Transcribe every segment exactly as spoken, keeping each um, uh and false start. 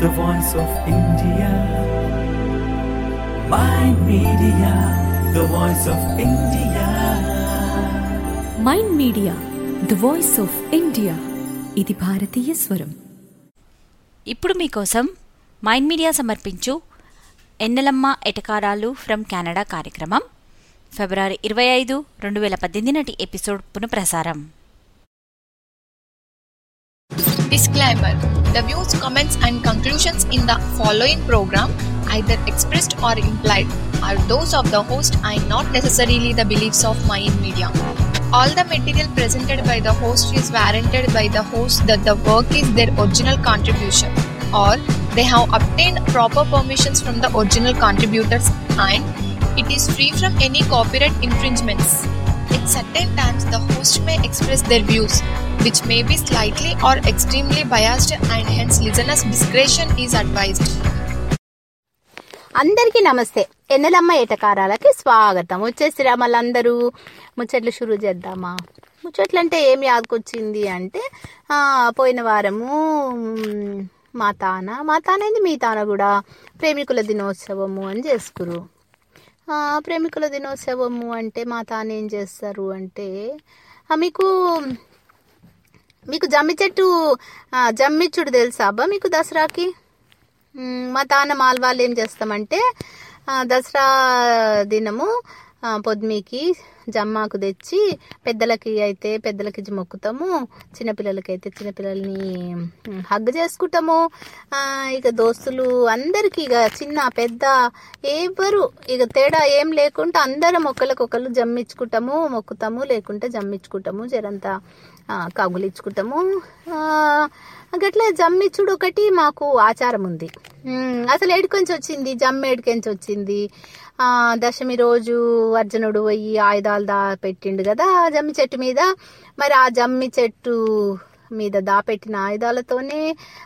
the voice of India. Mind Media, the voice of India. Mind media the voice of India. ఇది భారతీయ స్వరం. ఇప్పుడు మీకోసం mind media సమర్పించు ఎన్నెలమ్మ ఎటకారాలు ఫ్రమ్ కెనడా కార్యక్రమం ఫిబ్రవరి ఇరవై ఐదు రెండు వేల పద్దెనిమిది నాటి ఎపిసోడ్ పునఃప్రసారం. Disclaimer: The views, comments and conclusions in the following program, either expressed or implied, are those of the host and not necessarily the beliefs of Mind Media. All the material presented by the host is warranted by the host that the work is their original contribution or they have obtained proper permissions from the original contributors and it is free from any copyright infringements. At certain times, the host may express their views, which may be slightly or extremely biased, and hence listeners' discretion is advised. అందరికీ నమస్తే. ఎన్నెలమ్మ ఎటకారాలకి స్వాగతం. వచ్చేసిరా మళ్ళందరూ ముచ్చట్లు షురూ చేద్దామా? ముచ్చట్లు అంటే ఏం యాదకొచ్చింది అంటే పోయిన వారము మా తాన మా తానేది మీ తాన కూడా ప్రేమికుల దినోత్సవము అని చేసుకురు. ప్రేమికుల దినోత్సవము అంటే మా తాను ఏం చేస్తారు అంటే మీకు మీకు జమ్మి చెట్టు జమ్మిచ్చుడు తెలుసా అబ్బా మీకు దసరాకి? మా తాన మాల్వాళ్ళు ఏం చేస్తామంటే దసరా దినము పొద్దుమీకి జమ్మాకు తెచ్చి పెద్దలకి అయితే పెద్దలకి మొక్కుతాము, చిన్నపిల్లలకి అయితే చిన్నపిల్లల్ని హగ్ చేసుకుంటాము. ఇక దోస్తులు అందరికి ఇక చిన్న పెద్ద ఎవరు ఇక తేడా ఏం లేకుండా అందరం ఒకరికొకరు జమ్మించుకుంటాము, మొక్కుతాము, లేకుంటే జమ్మించుకుంటాము, జరంతా కగులిచ్చుకుంటాము. గట్లా జమ్మిచ్చుడు ఒకటి మాకు ఆచారం ఉంది. అసలు ఏడుకొంచి వచ్చింది జమ్మి, ఏడుకొంచి వచ్చింది దశమి రోజు అర్జునుడు పోయి ఆయుధాలు దా పెట్టిండు కదా జమ్మి చెట్టు మీద. మరి ఆ జమ్మి చెట్టు మీద దాపెట్టిన ఆయుధాలతోనే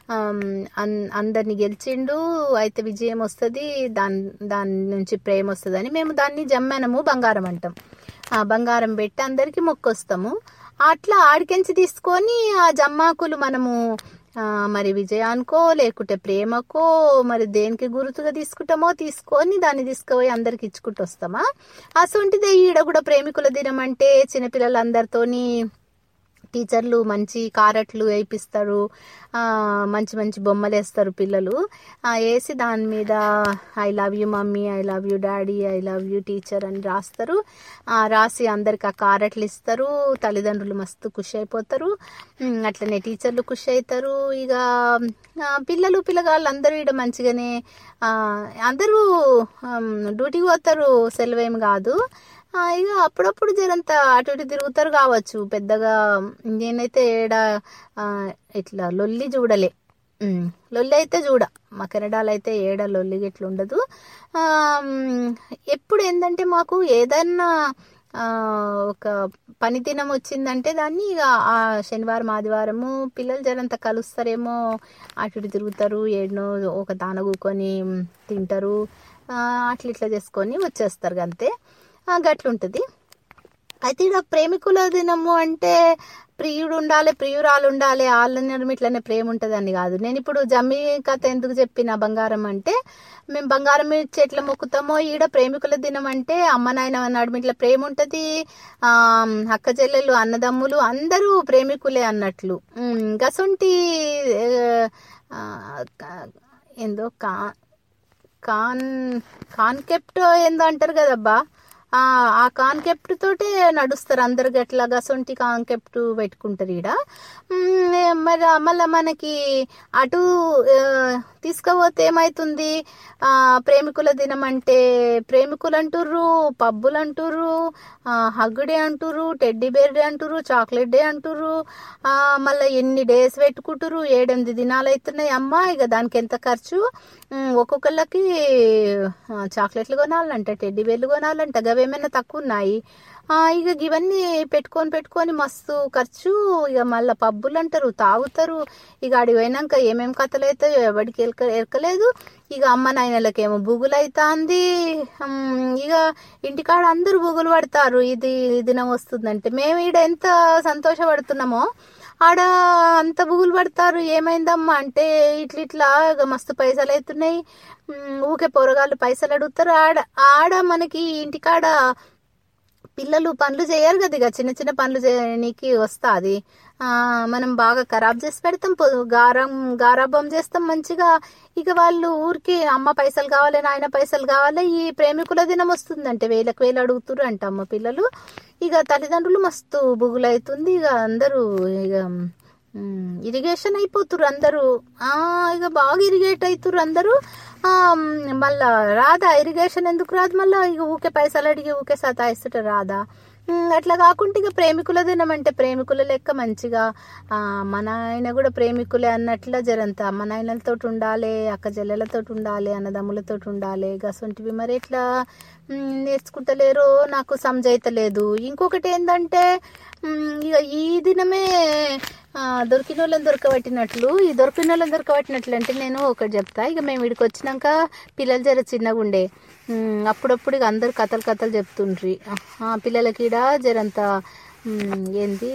అందరిని గెలిచిండు. అయితే విజయం వస్తుంది, దాని దాని నుంచి ప్రేమ వస్తుందని మేము దాన్ని జమ్మనము బంగారం అంటాం. ఆ బంగారం పెట్టి అందరికి మొక్కొస్తాము. అట్లా ఆడికెంచి తీసుకొని ఆ జమ్మాకులు మనము మరి విజయానికో లేకుంటే ప్రేమకో మరి దేనికి గుర్తుగా తీసుకుంటామో తీసుకొని దాన్ని తీసుకుపోయి అందరికి ఇచ్చుకుంటూ వస్తామా. అసొంటిదే ఈడ కూడా ప్రేమికుల దినం అంటే చిన్నపిల్లలందరితోని టీచర్లు మంచి కారట్లు వేయిస్తారు, మంచి మంచి బొమ్మలు వేస్తారు పిల్లలు. వేసి దాని మీద I love you mummy, I love you daddy, I love you teacher అని రాస్తారు. రాసి అందరికి ఆ కారట్లు ఇస్తారు. తల్లిదండ్రులు మస్తు ఖుషి అయిపోతారు, అట్లనే టీచర్లు ఖుషి అవుతారు. ఇక పిల్లలు పిల్లగాళ్ళు అందరూ ఇక్కడ మంచిగానే అందరూ డ్యూటీకి పోతారు, సెలవేం కాదు. ఇక అప్పుడప్పుడు జరంతా అటు ఇటు తిరుగుతారు కావచ్చు. పెద్దగా నేనైతే ఏడ ఇట్లా లొల్లి చూడలే. లొల్లి అయితే చూడ మా కెనడాలో అయితే ఏడ లొల్లి ఇట్లా ఉండదు. ఎప్పుడు ఏంటంటే మాకు ఏదన్నా ఒక పని దినం వచ్చిందంటే దాన్ని ఇక ఆ శనివారం ఆదివారము పిల్లలు జరంతా కలుస్తారేమో, అటు ఇటు తిరుగుతారు, ఏడనో ఒక దాన కూకొని తింటారు, అట్లా ఇట్లా చేసుకొని వచ్చేస్తారు అంతే. గట్లుంటుంది. అయితే ఇక్కడ ప్రేమికుల దినము అంటే ప్రియుడు ఉండాలి, ప్రియురాలు ఉండాలి, వాళ్ళ ఇట్లనే ప్రేమ ఉంటుంది అని కాదు. నేను ఇప్పుడు జమ్మి కథ ఎందుకు చెప్పిన బంగారం అంటే మేము బంగారం చెట్ల మొక్కుతామో ఈడ ప్రేమికుల దినం అంటే అమ్మ నాయన అన్నాడు ఇట్లా ప్రేమ ఉంటుంది. ఆ అక్క చెల్లెలు అన్నదమ్ములు అందరూ ప్రేమికులే అన్నట్లు. గసొంటి ఏందో కా కాన్ కాన్సెప్ట్ ఏందో అంటారు కదబ్బా, ఆ కాన్సెప్ట్ తోటే నడుస్తారు అందరు. గట్లా గసొంటి కాన్సెప్ట్ పెట్టుకుంటారు ఈడ. మరి మళ్ళీ మనకి అటు తీసుకుపోతే ఏమవుతుంది, ప్రేమికుల దినం అంటే ప్రేమికులు అంటుర్రు, పబ్బులు అంటుర్రు, హగ్ డే అంటుర్రు, టెడ్డీ బేర్ డే అంటుర్రు, చాక్లెట్ డే అంటుర్రు. మళ్ళీ ఎన్ని డేస్ పెట్టుకుంటుర్రు, ఏడెనిమిది దినాలు అవుతున్నాయి అమ్మ. ఇక దానికి ఎంత ఖర్చు, ఒక్కొక్కళ్ళకి చాక్లెట్లు కొనాలంట, టెడ్డీ బేర్లు కొనాలంట, గవేమైనా తక్కువ ఉన్నాయి. ఇక ఇవన్నీ పెట్టుకొని పెట్టుకొని మస్తు ఖర్చు. ఇక మళ్ళీ పబ్బులు అంటారు, తాగుతారు. ఇక ఆడికి పోయినాక ఏమేమి కథలు అవుతాయో ఎవరికి ఎరక ఎరకలేదు. ఇక అమ్మ నాయనలకేమో బుగులు అవుతుంది. ఇక ఇంటికాడ అందరూ బుగులు పడతారు ఇది దినం వస్తుందంటే. మేము ఈడ ఎంత సంతోషపడుతున్నామో ఆడ అంత బుగులు పడతారు. ఏమైందమ్మా అంటే ఇట్లా ఇట్లా ఇక మస్తు పైసలు అవుతున్నాయి, ఊకే పొరగాళ్ళు పైసలు అడుగుతారు. ఆడ ఆడ మనకి ఇంటికాడ పిల్లలు పనులు చేయరు కదా, ఇక చిన్న చిన్న పనులు చేయడానికి వస్తుంది. మనం బాగా ఖరాబ్ చేసి పెడతాం, గారం గారాబం చేస్తాం మంచిగా. ఇక వాళ్ళు ఊరికి అమ్మ పైసలు కావాలి, నాయన పైసలు కావాలి, ఈ ప్రేమికుల దినం వస్తుందంటే వేలకు వేలు అడుగుతురు అంట అమ్మ పిల్లలు. ఇక తల్లిదండ్రులు మస్తు బుగులవుతుంది. ఇక అందరూ ఇక ఇరిగేషన్ అయిపోతురు అందరూ, ఇక బాగా ఇరిగేట్ అవుతురు అందరూ. మళ్ళా రాదా ఇరిగేషన్ ఎందుకు రాదు, మళ్ళా ఇక ఊకే పైసలు అడిగి ఊకే సతాయిస్తుంట రాదా. అట్లా కాకుండా ఇక ప్రేమికుల దినం అంటే ప్రేమికుల లెక్క మంచిగా మన ఆయన కూడా ప్రేమికులే అన్నట్ల జరంతా అమ్మ నాయనలతో ఉండాలి, అక్క చెల్లెలతో ఉండాలి, అన్నదమ్ములతో ఉండాలి. గసొంటివి మరి ఎట్లా నేర్చుకుంటలేరో నాకు సమజైతలేదు. ఇంకొకటి ఏంటంటే ఇక ఈ దినమే దొరికిన వాళ్ళని దొరకబట్టినట్లు, ఈ దొరికిన వాళ్ళని దొరకబట్టినట్లు అంటే నేను ఒకటి చెప్తా. ఇక మేము ఇక్కడికి వచ్చినాక పిల్లలు జర చిన్నగా ఉండే, అప్పుడప్పుడు ఇక అందరు కథలు కథలు చెప్తుండ్రి. పిల్లలకి ఈడ జరంతా ఏంది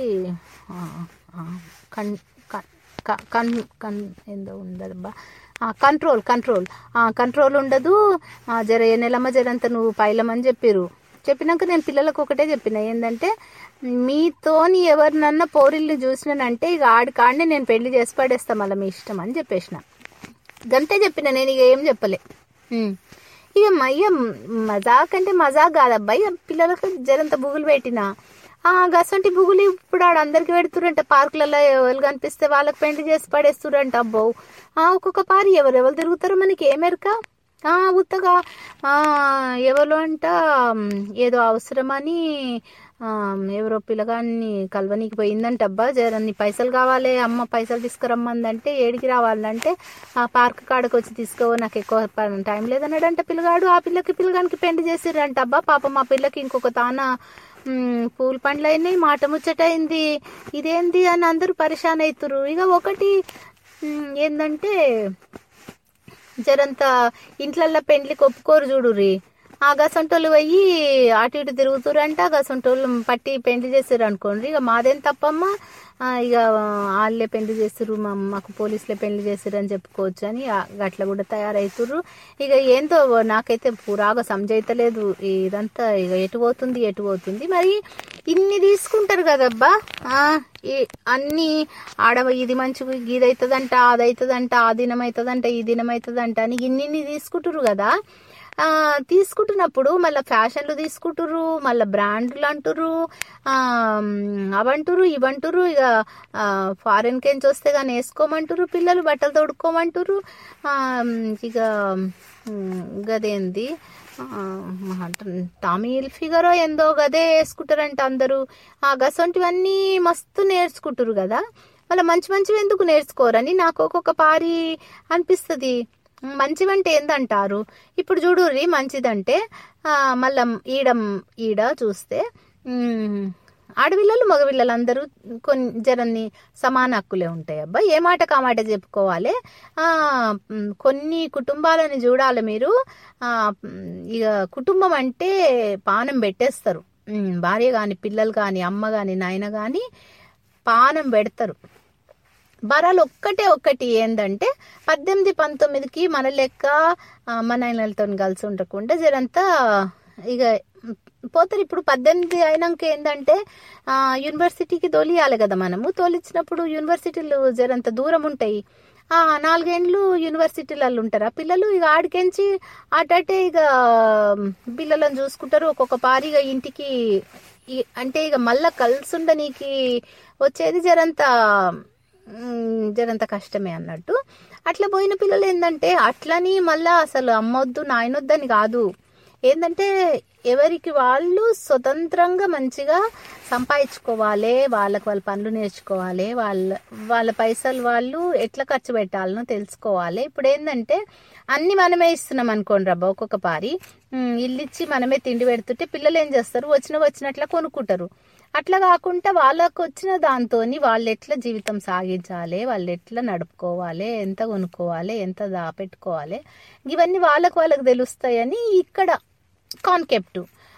కన్ కన్ కన్ ఏందో ఉండదబ్బా కంట్రోల్ కంట్రోల్ కంట్రోల్ ఉండదు. జర ఏ నెలమ్మ జరంతా నువ్వు పైలమని చెప్పారు. చెప్పినాక నేను పిల్లలకు ఒకటే చెప్పిన, ఏంటంటే మీతోని ఎవరినన్నా పోరిల్ని చూసినానంటే ఇక ఆడి కాడిని నేను పెళ్లి చేసి పడేస్తా, మళ్ళీ మీ ఇష్టం అని చెప్పేసిన. గంతే చెప్పిన, నేను ఇక ఏం చెప్పలే. ఇక మయ్య మజాక్ అంటే మజాక్ కాదబ్బా, ఇక పిల్లలకు జరంత బుగులు పెట్టినా గసంటి బుగులు ఇప్పుడు ఆడ అందరికి పెడుతురంట. పార్కులలో ఎవరు కనిపిస్తే వాళ్ళకి పెళ్లి చేసి పడేస్తురంట. అబ్బో ఒక్కొక్క పారి ఎవరెవరు తిరుగుతారో మనకి ఏమెరక. ఉత్తగా ఎవరు అంట ఏదో అవసరమని ఎవరో పిల్లగాన్ని కలవనీకి పోయిందంట. అబ్బా జరన్ని పైసలు కావాలి, అమ్మ పైసలు తీసుకురమ్మందంటే ఏడికి రావాలంటే ఆ పార్క్ కాడకు వచ్చి తీసుకో, నాకు ఎక్కువ టైం లేదన్నాడంట పిల్లగాడు. ఆ పిల్లకి పిల్లగానికి పెళ్లి చేసిర్రంట. అబ్బా పాపం మా పిల్లకి ఇంకొక తాన పూల పండ్లు అయినాయి, మాట ముచ్చటైంది, ఇదేంది అని అందరూ పరిశాన్ అవుతురు. ఇక ఒకటి ఏంటంటే జరంతా ఇంట్లల్లో పెండ్లికి ఒప్పుకోరు చూడుర్రి. ఆ గసంటోళ్ళు పోయి అటు ఇటు తిరుగుతురంట. గసంటోళ్ళు పట్టి పెండ్లి చేసారు అనుకోండి. ఇక మాదేం తప్పమ్మా, ఇక వాళ్ళే పెళ్లి చేస్తారు, మా మాకు పోలీసులే పెళ్లి చేస్తారు అని చెప్పుకోవచ్చు అని అట్లా కూడా తయారవుతుర్రు. ఇక ఏందో నాకైతే పురాగా సమజైతలేదు ఇదంతా. ఇక ఎటు పోతుంది ఎటు పోతుంది మరి. ఇన్ని తీసుకుంటారు కదబ్బా, అన్ని ఆడ ఇది మంచిగా ఇది అవుతుందంట, అది అవుతుందంట, ఆ దినం అవుతుందంట, ఈ దినం అవుతుందంట అని ఇన్ని తీసుకుంటారు కదా. తీసుకుంటున్నప్పుడు మళ్ళీ ఫ్యాషన్లు తీసుకుంటురు, మళ్ళీ బ్రాండ్లు అంటురు, అవంటురు ఇవంటురు. ఇక ఫారెన్ కెంచి వస్తే కానీ వేసుకోమంటారు, పిల్లలు బట్టలు తొడుక్కోమంటారు. ఇక గదేంది టామీల్ ఫిగరో ఏందో గదే వేసుకుంటారంట అందరూ. ఆ గసంటివన్నీ మస్తు నేర్చుకుంటారు కదా. మళ్ళీ మంచి మంచివి ఎందుకు నేర్చుకోరని నాకు ఒక్కొక్క పారి అనిపిస్తుంది. మంచివంటే ఏందంటారు ఇప్పుడు చూడుర్రి, మంచిదంటే మళ్ళా ఈడ ఈడ చూస్తే ఆడపిల్లలు మగపిల్లలు అందరూ కొన్ని జరన్ని సమాన హక్కులే ఉంటాయి. అబ్బా ఏ మాట కామాట చెప్పుకోవాలి. కొన్ని కుటుంబాలని చూడాలి మీరు. ఇక కుటుంబం అంటే పానం పెట్టేస్తారు, భార్య కానీ పిల్లలు కానీ అమ్మ కానీ నాయన కానీ పానం పెడతారు. బరాలు ఒక్కటే ఒక్కటి ఏంటంటే పద్దెనిమిది పంతొమ్మిదికి మన లెక్క మన నాయనలతో కలిసి ఉండకుండా జరంతా ఇక పోతారు. ఇప్పుడు పద్దెనిమిది అయినాక ఏంటంటే యూనివర్సిటీకి తోలియాలి కదా మనము. తోలిచ్చినప్పుడు యూనివర్సిటీలు జరంత దూరం ఉంటాయి. ఆ నాలుగేండ్లు యూనివర్సిటీలలో ఉంటారు ఆ పిల్లలు. ఇక ఆడికెంచి అటటే ఇక పిల్లలను చూసుకుంటారు. ఒక్కొక్క పారిగా ఇంటికి అంటే ఇక మళ్ళా కలిసి ఉండనీకి వచ్చేది జరంతా జరంత కష్టమే అన్నట్టు. అట్లా పోయిన పిల్లలు ఏంటంటే అట్లని మళ్ళా అసలు అమ్మొద్దు నాయనొద్దని కాదు, ఏంటంటే ఎవరికి వాళ్ళు స్వతంత్రంగా మంచిగా సంపాదించుకోవాలి, వాళ్ళకి వాళ్ళ పనులు నేర్చుకోవాలి, వాళ్ళ వాళ్ళ పైసలు వాళ్ళు ఎట్లా ఖర్చు పెట్టాలనో తెలుసుకోవాలి. ఇప్పుడు ఏంటంటే అన్ని మనమే ఇస్తున్నాం అనుకోండి రబ్బా, ఒక్కొక్క పారి ఇల్లు ఇచ్చి మనమే తిండి పెడుతుంటే పిల్లలు ఏం చేస్తారు, వచ్చిన వచ్చినట్లా కొనుక్కుంటారు. అట్లా కాకుండా వాళ్ళకు వచ్చిన దాంతో వాళ్ళు ఎట్లా జీవితం సాగించాలి, వాళ్ళు ఎట్లా నడుపుకోవాలి, ఎంత కొనుక్కోవాలి, ఎంత దాపెట్టుకోవాలి, ఇవన్నీ వాళ్ళకు వాళ్ళకు తెలుస్తాయని ఇక్కడ కాన్సెప్ట్.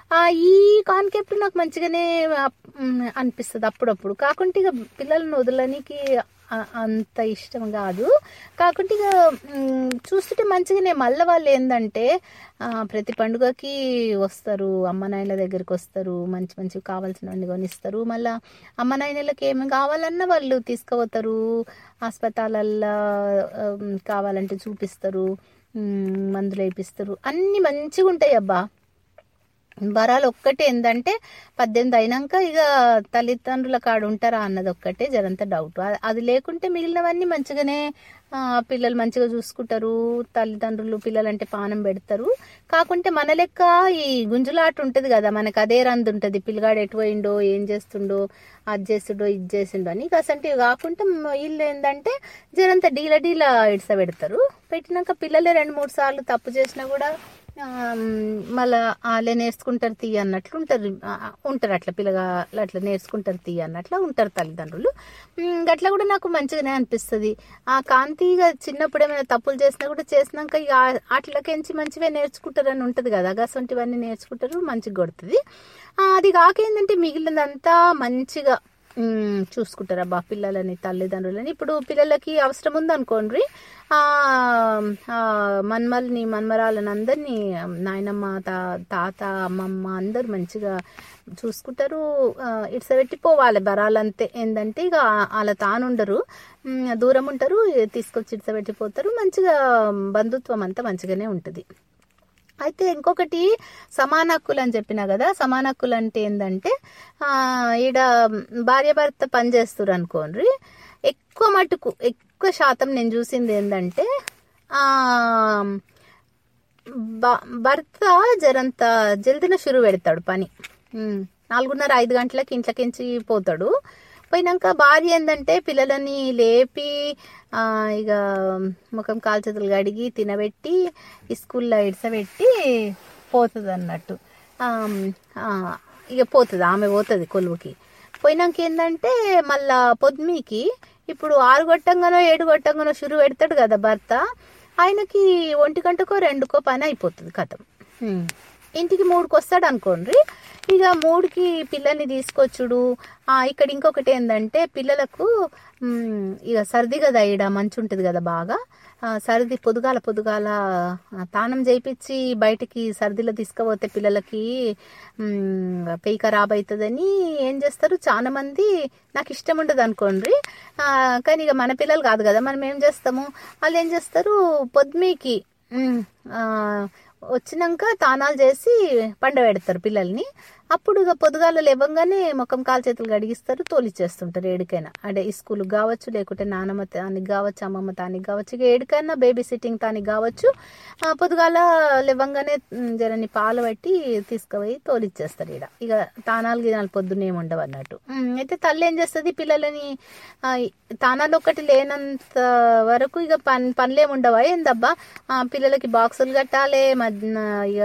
ఈ కాన్సెప్ట్ నాకు మంచిగానే అనిపిస్తుంది అప్పుడప్పుడు. కాకుంటే ఇక పిల్లలను వదలడానికి అంత ఇష్టం కాదు. కాకుంటే ఇక చూస్తుంటే మంచిగానే. మళ్ళీ వాళ్ళు ఏంటంటే ప్రతి పండుగకి వస్తారు, అమ్మ నాయనల దగ్గరికి వస్తారు, మంచి మంచి కావాల్సినవన్నీ కొనిస్తారు. మళ్ళీ అమ్మ నాయనలకి ఏమి కావాలన్నా వాళ్ళు తీసుకుపోతారు, హాస్పిటల్లో కావాలంటే చూపిస్తారు, మందులు వేయిస్తారు, అన్నీ మంచిగా ఉంటాయి అబ్బా. వరాలు ఒక్కటే ఏంటంటే పద్దెనిమిది అయినాక ఇక తల్లిదండ్రుల కాడ ఉంటారా అన్నది ఒక్కటే జరంత డౌట్. అది లేకుంటే మిగిలినవన్నీ మంచిగానే పిల్లలు మంచిగా చూసుకుంటారు, తల్లిదండ్రులు పిల్లలంటే పానం పెడతారు. కాకుంటే మన లెక్క ఈ గుంజులాట ఉంటుంది కదా, మనకు అదే రంది ఉంటుంది, పిల్లగాడు ఎటు పోయిండో, ఏం చేస్తుండో, అది చేస్తుండో, ఇది చేసిండో అని. అసంటివి కాకుండా వీళ్ళు ఏంటంటే జరంత డీల డీల ఇడ్స పెడతారు. పెట్టినాక పిల్లలే రెండు మూడు సార్లు తప్పు చేసినా కూడా మళ్ళా వాళ్ళే నేర్చుకుంటారు తీయ అన్నట్లు ఉంటారు ఉంటారు అట్లా పిల్లగా అట్లా నేర్చుకుంటారు తీయ అన్నట్లు ఉంటారు తల్లిదండ్రులు. అట్లా కూడా నాకు మంచిగానే అనిపిస్తుంది. ఆ కాంతిగా చిన్నప్పుడు ఏమైనా తప్పులు చేసినా కూడా చేసినాక ఇక అట్లకెంచి మంచిగా నేర్చుకుంటారని ఉంటుంది కదా, గసంటివన్నీ నేర్చుకుంటారు, మంచిగా కొడుతుంది. అది కాక ఏంటంటే మిగిలినదంతా మంచిగా చూసుకుంటారు అబ్బా పిల్లలని, తల్లిదండ్రులని. ఇప్పుడు పిల్లలకి అవసరం ఉందనుకోండి, మన్మల్ని మన్మరాలని అందరినీ నాయనమ్మ, తా తాత అమ్మమ్మ అందరు మంచిగా చూసుకుంటారు. ఇట్స్ పెట్టిపోవాలి బరాలంతే. ఏంటంటే ఇక వాళ్ళ తానుండరు, దూరం ఉంటారు, తీసుకొచ్చి ఇట్స్ పెట్టిపోతారు. మంచిగా బంధుత్వం అంతా మంచిగానే ఉంటుంది. అయితే ఇంకొకటి సమాన హక్కులు అని చెప్పినా కదా, సమాన హక్కులు అంటే ఏంటంటే ఈడ భార్య భర్త పనిచేస్తారు అనుకోండి, ఎక్కువ మటుకు ఎక్కువ శాతం నేను చూసింది ఏంటంటే భర్త జరంత జల్దిన షురు పెడతాడు పని. నాలుగున్నర ఐదు గంటలకి ఇంట్లోకించి పోతాడు. పోయినాక భార్య ఏంటంటే పిల్లలని లేపి ఇక ముఖం కాలు చేతులు కడిగి తినబెట్టి స్కూల్లో ఇడ్సబెట్టి పోతుంది అన్నట్టు. ఇక పోతుంది, ఆమె పోతుంది కొలువుకి. పోయినాక ఏంటంటే మళ్ళా పొద్దుమీకి ఇప్పుడు ఆరు గొట్టంగానో ఏడు గొట్టంగానో షురు పెడతాడు కదా భర్త, ఆయనకి ఒంటి గంటకో రెండుకో పని అయిపోతుంది కథం. ఇంటికి మూడుకి వస్తాడు అనుకోండి, ఇక మూడుకి పిల్లల్ని తీసుకొచ్చుడు. ఇక్కడ ఇంకొకటి ఏంటంటే పిల్లలకు ఇక సర్ది కదా, ఈడ మంచి ఉంటుంది కదా బాగా, సర్ది పొదుగాల పొదుగాల తానం చేయించి బయటికి సర్దిలో తీసుకుపోతే పిల్లలకి పెయి ఖరాబ్ అవుతుందని ఏం చేస్తారు చాలా మంది. నాకు ఇష్టం ఉండదు అనుకోండి, కానీ ఇక మన పిల్లలు కాదు కదా, మనం ఏం చేస్తాము, వాళ్ళు ఏం చేస్తారు పొద్దుమీకి వచ్చినాక తానాలు చేసి పండబెడతారు పిల్లల్ని. అప్పుడు ఇక పొద్దుగాల లేవంగానే ముఖం కాలు చేతులు గడిగిస్తారు, తోలిచ్చేస్తుంటారు ఏడికైనా. అంటే ఈ స్కూల్కి కావచ్చు, లేకుంటే నానమ్మ తానికి కావచ్చు, అమ్మమ్మ తానికి కావచ్చు, ఇక ఏడికైనా బేబీ సిట్టింగ్ తానికి కావచ్చు. పొద్దుగాల లేవంగానే జరని పాలు పట్టి తీసుకుపోయి తోలిచ్చేస్తారు ఈడ. ఇక తానాలు గినాలు పొద్దున్నే ఉండవు అన్నట్టు. అయితే తల్లి ఏం చేస్తుంది, పిల్లలని తానాలు ఒకటి లేనంత వరకు ఇక పని పనులేమి ఉండవా ఏందబ్బా, పిల్లలకి బాక్సులు కట్టాలి, ఇక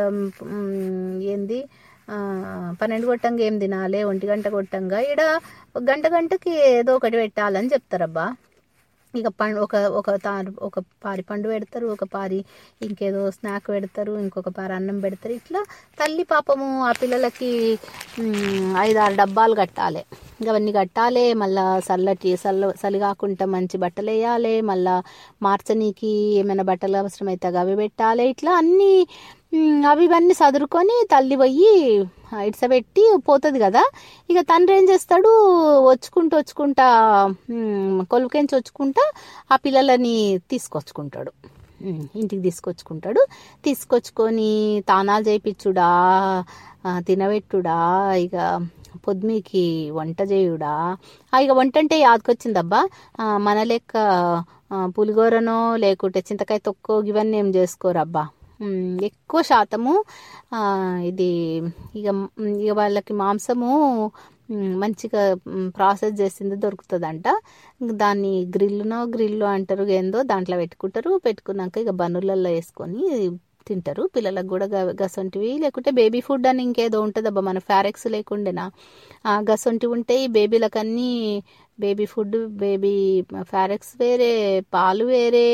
ఏంది పన్నెండు గొట్టంగా ఏం తినాలి, ఒంటి గంట గొట్టంగా ఈడ గంట గంటకి ఏదో ఒకటి పెట్టాలని చెప్తారబ్బా. ఇక పండు ఒక ఒక తారు ఒక పారి పండు పెడతారు, ఒక పారి ఇంకేదో స్నాక్ పెడతారు, ఇంకొక పారి అన్నం పెడతారు. ఇట్లా తల్లి పాపము ఆ పిల్లలకి ఐదారు డబ్బాలు కట్టాలి, అవన్నీ కట్టాలి. మళ్ళా చల్లటి చల్ల చలి కాకుండా మంచి బట్టలు వేయాలి, మళ్ళా మార్చనీకి ఏమైనా బట్టలు అవసరమైతే అవి పెట్టాలి. ఇట్లా అన్నీ అవి ఇవన్నీ చదురుకొని తల్లి పోయి ఇడ్సబెట్టి పోతుంది కదా. ఇక తండ్రి ఏం చేస్తాడు, వచ్చుకుంటూ వచ్చుకుంటా కొలుకెంచి వచ్చుకుంటా ఆ పిల్లలని తీసుకొచ్చుకుంటాడు, ఇంటికి తీసుకొచ్చుకుంటాడు. తీసుకొచ్చుకొని తానాలు చేయించుడా, తినబెట్టుడా, ఇక పొద్దుమీకి వంట చేయుడా. ఇక వంట అంటే యాదకొచ్చిందబ్బా, మన లెక్క పులిగోరనో లేకుంటే చింతకాయ తొక్కో ఇవన్నీ ఏం చేసుకోరబ్బా. ఎక్కువ శాతము ఇది ఇక ఇక వాళ్ళకి మాంసము మంచిగా ప్రాసెస్ చేసింది దొరుకుతుందంట. దాన్ని గ్రిల్లునో గ్రిల్లు అంటారు ఏందో, దాంట్లో పెట్టుకుంటారు. పెట్టుకున్నాక ఇక బన్నులలో వేసుకొని తింటారు. పిల్లలకు కూడా గసొంటివి, లేకుంటే బేబీ ఫుడ్ అని ఇంకేదో ఉంటుంది అబ్బా, మన ఫారెక్స్ లేకుండేనా గసొంటివి ఉంటాయి బేబీలకన్నీ. బేబీ ఫుడ్, బేబీ ఫారెక్స్ వేరే, పాలు వేరే,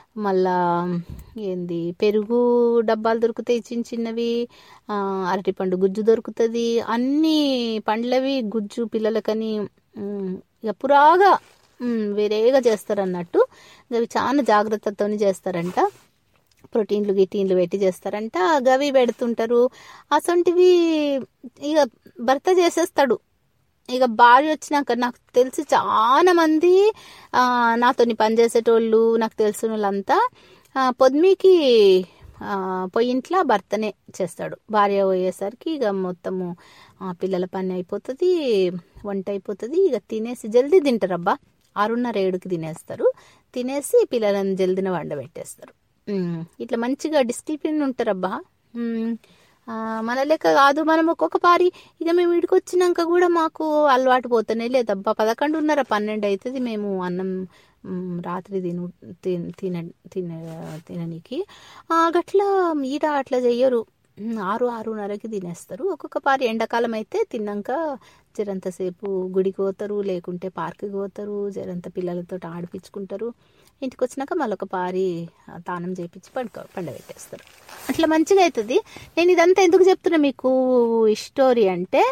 మళ్ళా ఏంది పెరుగు డబ్బాలు దొరుకుతాయి చిన్న చిన్నవి, అరటిపండు గుజ్జు దొరుకుతుంది, అన్ని పండ్లవి గుజ్జు పిల్లలకని ఇక పురాగా వేరేగా చేస్తారు అన్నట్టు. అవి చాలా జాగ్రత్తతో చేస్తారంట, ప్రోటీన్లు గిటీన్లు పెట్టి చేస్తారంట. గవి పెడుతుంటారు. అసొంటివి ఇక భర్త చేసేస్తాడు. ఇక భార్య వచ్చినాక నాకు తెలిసి చాలా మంది నాతో పనిచేసేటోళ్ళు, నాకు తెలిసిన వాళ్ళంతా పొద్దుమికి పొయ్యింట్లో భర్తనే చేస్తాడు. భార్య పోయేసరికి ఇక మొత్తము పిల్లల పని అయిపోతుంది, వంట అయిపోతుంది. ఇక తినేసి జల్దీ తింటారబ్బా, ఆరున్నర ఏడుకి తినేస్తారు. తినేసి పిల్లలను జల్దిన వండబెట్టేస్తారు. ఇట్లా మంచిగా డిసిప్లిన్ ఉంటారబ్బా. మన లెక్క కాదు. మనం ఒక్కొక్క పారి ఇక మేము ఇడికి వచ్చినాక కూడా మాకు అలవాటు పోతేనే లేదబ్బా. పదకొండున్నర పన్నెండు అవుతుంది మేము అన్నం రాత్రి తిను తిన తిన తిననీకి. గట్లా ఈడ అట్లా చెయ్యరు, ఆరు ఆరున్నరకి తినేస్తారు. ఒక్కొక్క పారి ఎండాకాలం అయితే తిన్నాక జరంతసేపు గుడికి పోతారు, లేకుంటే పార్క్కి పోతారు, జరంత పిల్లలతో ఆడిపించుకుంటారు. ఇంటికి వచ్చినాక మళ్ళొక పారి తానం చేయించి పండుగ పండబెట్టేస్తారు. అట్లా మంచిగా అవుతుంది. నేను ఇదంతా ఎందుకు చెప్తున్నా మీకు ఈ స్టోరీ అంటే,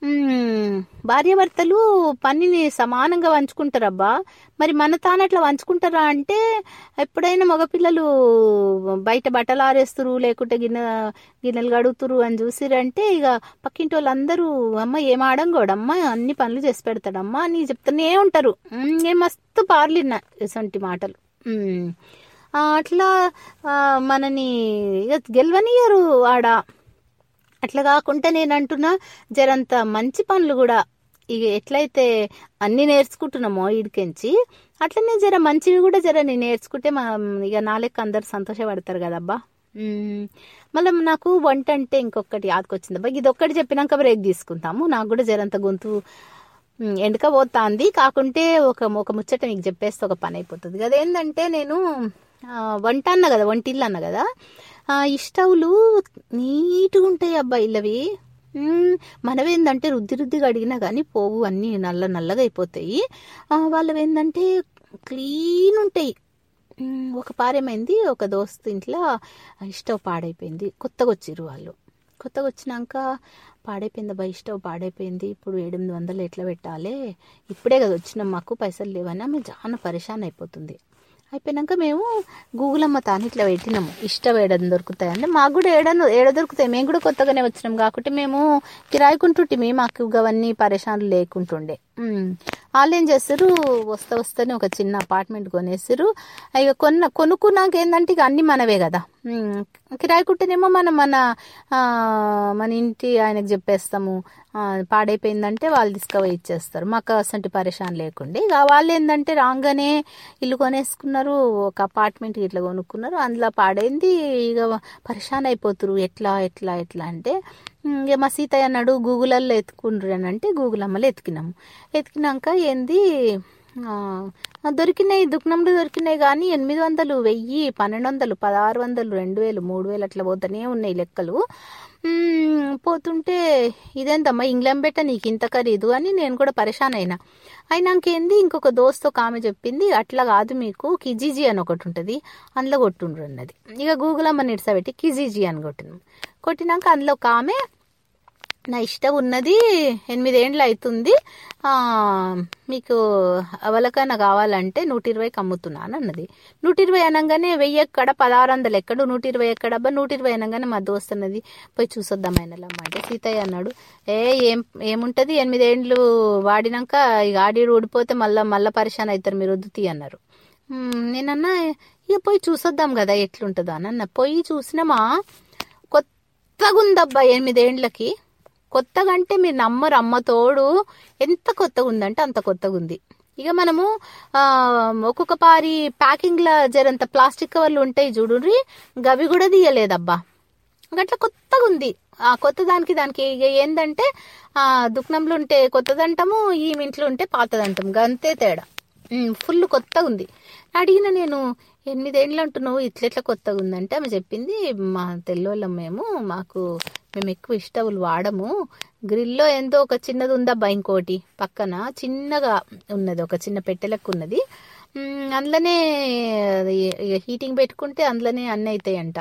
భార్యాభర్తలు పనిని సమానంగా పంచుకుంటారబ్బా. మరి మన తాను అట్లా పంచుకుంటారా అంటే, ఎప్పుడైనా మగపిల్లలు బయట బట్టలు ఆరేస్తురు, లేకుంటే గిన్నె గిన్నెలు కడుగుతురు అని చూసిరంటే ఇక పక్కింటి వాళ్ళందరూ అమ్మ ఏం ఆడంగోడమ్మ అన్ని పనులు చేసి పెడతాడమ్మా అని చెప్తూనే ఉంటారు. నేను మస్తు పార్లిన్నా ఇసంటి మాటలు. అట్లా మనని గెలవనియరు ఆడ. అట్లా కాకుండా నేను అంటున్నా, జరంత మంచి పనులు కూడా ఇక ఎట్లయితే అన్ని నేర్చుకుంటున్నామో ఈడికెంచి, అట్లనే జర మంచివి కూడా జర నేను నేర్చుకుంటే మా ఇక నా లెక్క అందరు సంతోషపడతారు కదబ్బా. మళ్ళీ నాకు వంట అంటే ఇంకొకటి యాదకొచ్చిందబ్బా. ఇది ఒక్కటి చెప్పినాక బ్రేక్ తీసుకుంటాము. నాకు కూడా జరంత గొంతు ఎండక పోతాంది. కాకుంటే ఒక ఒక ముచ్చట మీకు చెప్పేస్తే ఒక పని అయిపోతుంది కదా. ఏంటంటే నేను వంట అన్న కదా, వంటిల్లు అన్న కదా, ఈ స్టవ్లు నీట్గా ఉంటాయి అబ్బా ఇల్లవి. మనవేందంటే రుద్ది రుద్దిగా అడిగినా కానీ పోవు, అన్నీ నల్ల నల్లగా అయిపోతాయి. వాళ్ళవి ఏంటంటే క్లీన్ ఉంటాయి. ఒక పారేమైంది, ఒక దోస్తు ఇంట్లో స్టవ్ పాడైపోయింది. కొత్తగా వచ్చిర్రు వాళ్ళు. కొత్తగా వచ్చినాక పాడైపోయింది అబ్బా, స్టవ్ పాడైపోయింది, ఇప్పుడు ఎనిమిది వందలు ఎట్లా పెట్టాలి, ఇప్పుడే కదా వచ్చినాం, మాకు పైసలు లేవని ఆమె చాలా పరేషాన్ అయిపోతుంది. అయిపోయినాక మేము గూగుల్ అమ్మ తాను ఇట్లా పెట్టినాము, ఇష్టం ఏడని దొరుకుతాయి అంటే. మాకు కూడా ఏడను ఏడ దొరుకుతాయి, మేము కూడా కొత్తగానే వచ్చినాం కాబట్టి మేము కిరాయికుంటుంటే మాకు అవన్నీ పరేషాన్లు లేకుంటుండే. వాళ్ళు ఏం చేస్తారు, వస్తా వస్తేనే ఒక చిన్న అపార్ట్మెంట్ కొనేసారు. ఇక కొన్న కొనుక్కున్నాక ఏంటంటే ఇక అన్నీ మనవే కదా. కిరాయికుంటేనేమో మనం మన మన ఇంటి ఆయనకు చెప్పేస్తాము, పాడైపోయిందంటే వాళ్ళు తీసుకుపోయి ఇచ్చేస్తారు. మాకు అసంటి పరేషాన్ లేకుండే. ఇక వాళ్ళు ఏంటంటే రాగానే ఇల్లు కొనేసుకున్నారు, ఒక అపార్ట్మెంట్ ఇట్లా కొనుక్కున్నారు, అందులో పాడైంది. ఇక పరేషాన్ అయిపోతురు, ఎట్లా ఎట్లా ఎట్లా అంటే ఇక మా సీతయ్య అన్నాడు గూగుల్లో ఎత్తుకుండ్రు అని అంటే గూగుల్ అమ్మలో ఎతికినాము. ఎతికినాక ఏంది దొరికినాయి, దుకాణంలో దొరికినాయి కానీ ఎనిమిది వందలు వెయ్యి పన్నెండు వందలు పదహారు వందలు రెండు వేలు మూడు వేలు అట్లా పోతూనే ఉన్నాయి లెక్కలు. పోతుంటే ఇదేంతమ్మా ఇంగ్లాండ్ బెట్ట నీకు ఇంత ఖరీదు అని నేను కూడా పరేషాన్ అయినా. అయినాకేంది ఇంకొక దోస్తు ఒక ఆమె చెప్పింది, అట్లా కాదు మీకు కిజీజీ అని ఒకటి ఉంటుంది, అందులో కొట్టుండ్రు అన్నది. ఇక గూగుల్ అమ్మ నిడిసబెట్టి కిజీజీ అని కొట్టినాం. కొట్టినాక అందులో ఒక ఆమె నా ఇష్టం ఉన్నది ఎనిమిదేండ్లు అవుతుంది, మీకు అవలకన కావాలంటే నూట ఇరవైకి అమ్ముతున్నాను అన్నది. నూట ఇరవై అనగానే వెయ్యి ఎక్కడ పదహారు వందలు ఎక్కడ నూట ఇరవై ఎక్కడబ్బా, నూట ఇరవై అనగానే మా దోస్తు అన్నది పోయి చూసొద్దాం ఆయనలమ్మ అంటే. సీతయ్య అన్నాడు ఏ ఏం ఏముంటుంది ఎనిమిదేండ్లు వాడినాక ఇక ఆడి ఊడిపోతే మళ్ళీ మళ్ళీ పరిశాన్ అవుతారు మీరు వద్దు తీ అన్నారు. నేనన్నా ఇక పోయి చూసొద్దాం కదా ఎట్లుంటుందో అని అన్న. పోయి చూసినామా కొత్తగా ఉందబ్బా, ఎనిమిదేండ్లకి కొత్తగా అంటే మీరు నమ్మరు, అమ్మ తోడు ఎంత కొత్తగా ఉందంటే అంత కొత్తగా ఉంది. ఇక మనము ఒక్కొక్క పారి ప్యాకింగ్ లా జరంత ప్లాస్టిక్ కవర్లు ఉంటాయి చూడుర్రి, గవి కూడా తీయలేదబ్బా, అట్లా కొత్తగా ఉంది. ఆ కొత్త దానికి దానికి ఇక ఏంటంటే ఆ దుకాణంలో ఉంటే కొత్తదంటాము, ఈ ఇంట్లో ఉంటే పాతదంటాము, గంతే తేడా. ఫుల్ కొత్తగా ఉంది. అడిగిన నేను ఎనిమిదేళ్ళు అంటున్నావు ఇట్లెట్లా కొత్తగా ఉందంటే ఆమె చెప్పింది, మా తెల్లోళ్ళం మేము, మాకు మేము ఎక్కువ స్టవ్లు వాడము, గ్రిల్లో ఎంతో ఒక చిన్నది ఉందబ్బా, ఇంకోటి పక్కన చిన్నగా ఉన్నది ఒక చిన్న పెట్టెలకు ఉన్నది, అందులోనే హీటింగ్ పెట్టుకుంటే అందులోనే అన్నీ అవుతాయంట.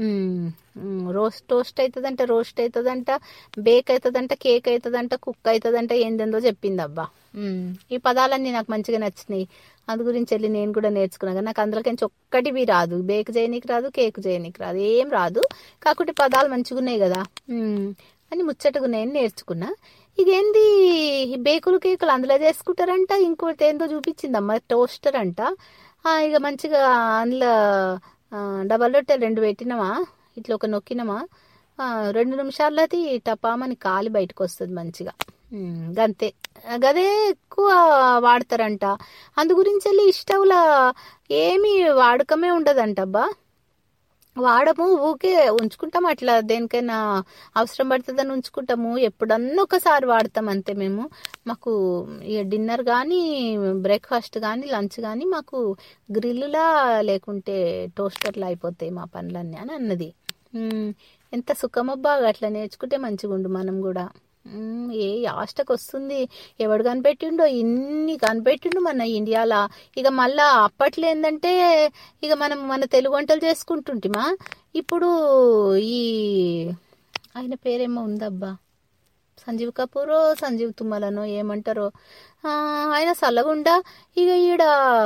రోస్ట్ టోస్ట్ అవుతుందంట, రోస్ట్ అవుతుందంట, బేక్ అవుతుందంట, కేక్ అవుతుందంట, కుక్ అవుతుందంట, ఏందేందో చెప్పింది అబ్బా. ఈ పదాలన్నీ నాకు మంచిగా నచ్చినాయి. అందు గురించి వెళ్ళి నేను కూడా నేర్చుకున్నా. కానీ నాకు అందులోకించి ఒక్కటివి రాదు. బేక్ చేయనీకి రాదు, కేక్ చేయనీకి రాదు, ఏం రాదు. కాకుంటే పదాలు మంచిగా ఉన్నాయి కదా అని ముచ్చటగా నేను నేర్చుకున్నా. ఇదేంది బేకులు కేకులు అందులో చేసుకుంటారంట. ఇంకోటి ఏందో చూపించిందమ్మా, టోస్టర్ అంట. ఇక మంచిగా అందులో డబల్ రొట్టెలు రెండు పెట్టినామా, ఇట్లా ఒక నొక్కినామా, రెండు నిమిషాల్లో అది టపామని కాలి బయటకు వస్తుంది మంచిగా. గంతే, గదే ఎక్కువ వాడతారంట. అందు గురించి వెళ్ళి స్టవ్లో ఏమీ వాడకమే ఉండదంట అబ్బా. వాడము, ఊకే ఉంచుకుంటాం, అట్లా దేనికైనా అవసరం పడుతుందని ఉంచుకుంటాము. ఎప్పుడన్నా ఒకసారి వాడతాం అంతే మేము. మాకు ఇక డిన్నర్ కానీ, బ్రేక్ఫాస్ట్ కానీ, లంచ్ కానీ మాకు గ్రిల్లులా లేకుంటే టోస్టర్లా అయిపోతాయి మా పనులన్నీ అని అన్నది. ఎంత సుఖమబ్బా, అట్లా నేర్చుకుంటే మంచిగా ఉండు మనం కూడా. ఏ ఆస్టకు వస్తుంది, ఎవడు కనిపెట్టిండో ఇన్ని కనిపెట్టిండు మన ఇండియాలో. ఇక మళ్ళా అప్పట్లో ఏంటంటే ఇక మనం మన తెలుగు వంటలు చేసుకుంటుంటిమా. ఇప్పుడు ఈ ఆయన పేరేమో ఉందబ్బా, సంజీవ్ కపూరో సంజీవ్ తుమ్మలనో ఏమంటారో, ఆయన సల్లగుండా ఇక ఈడ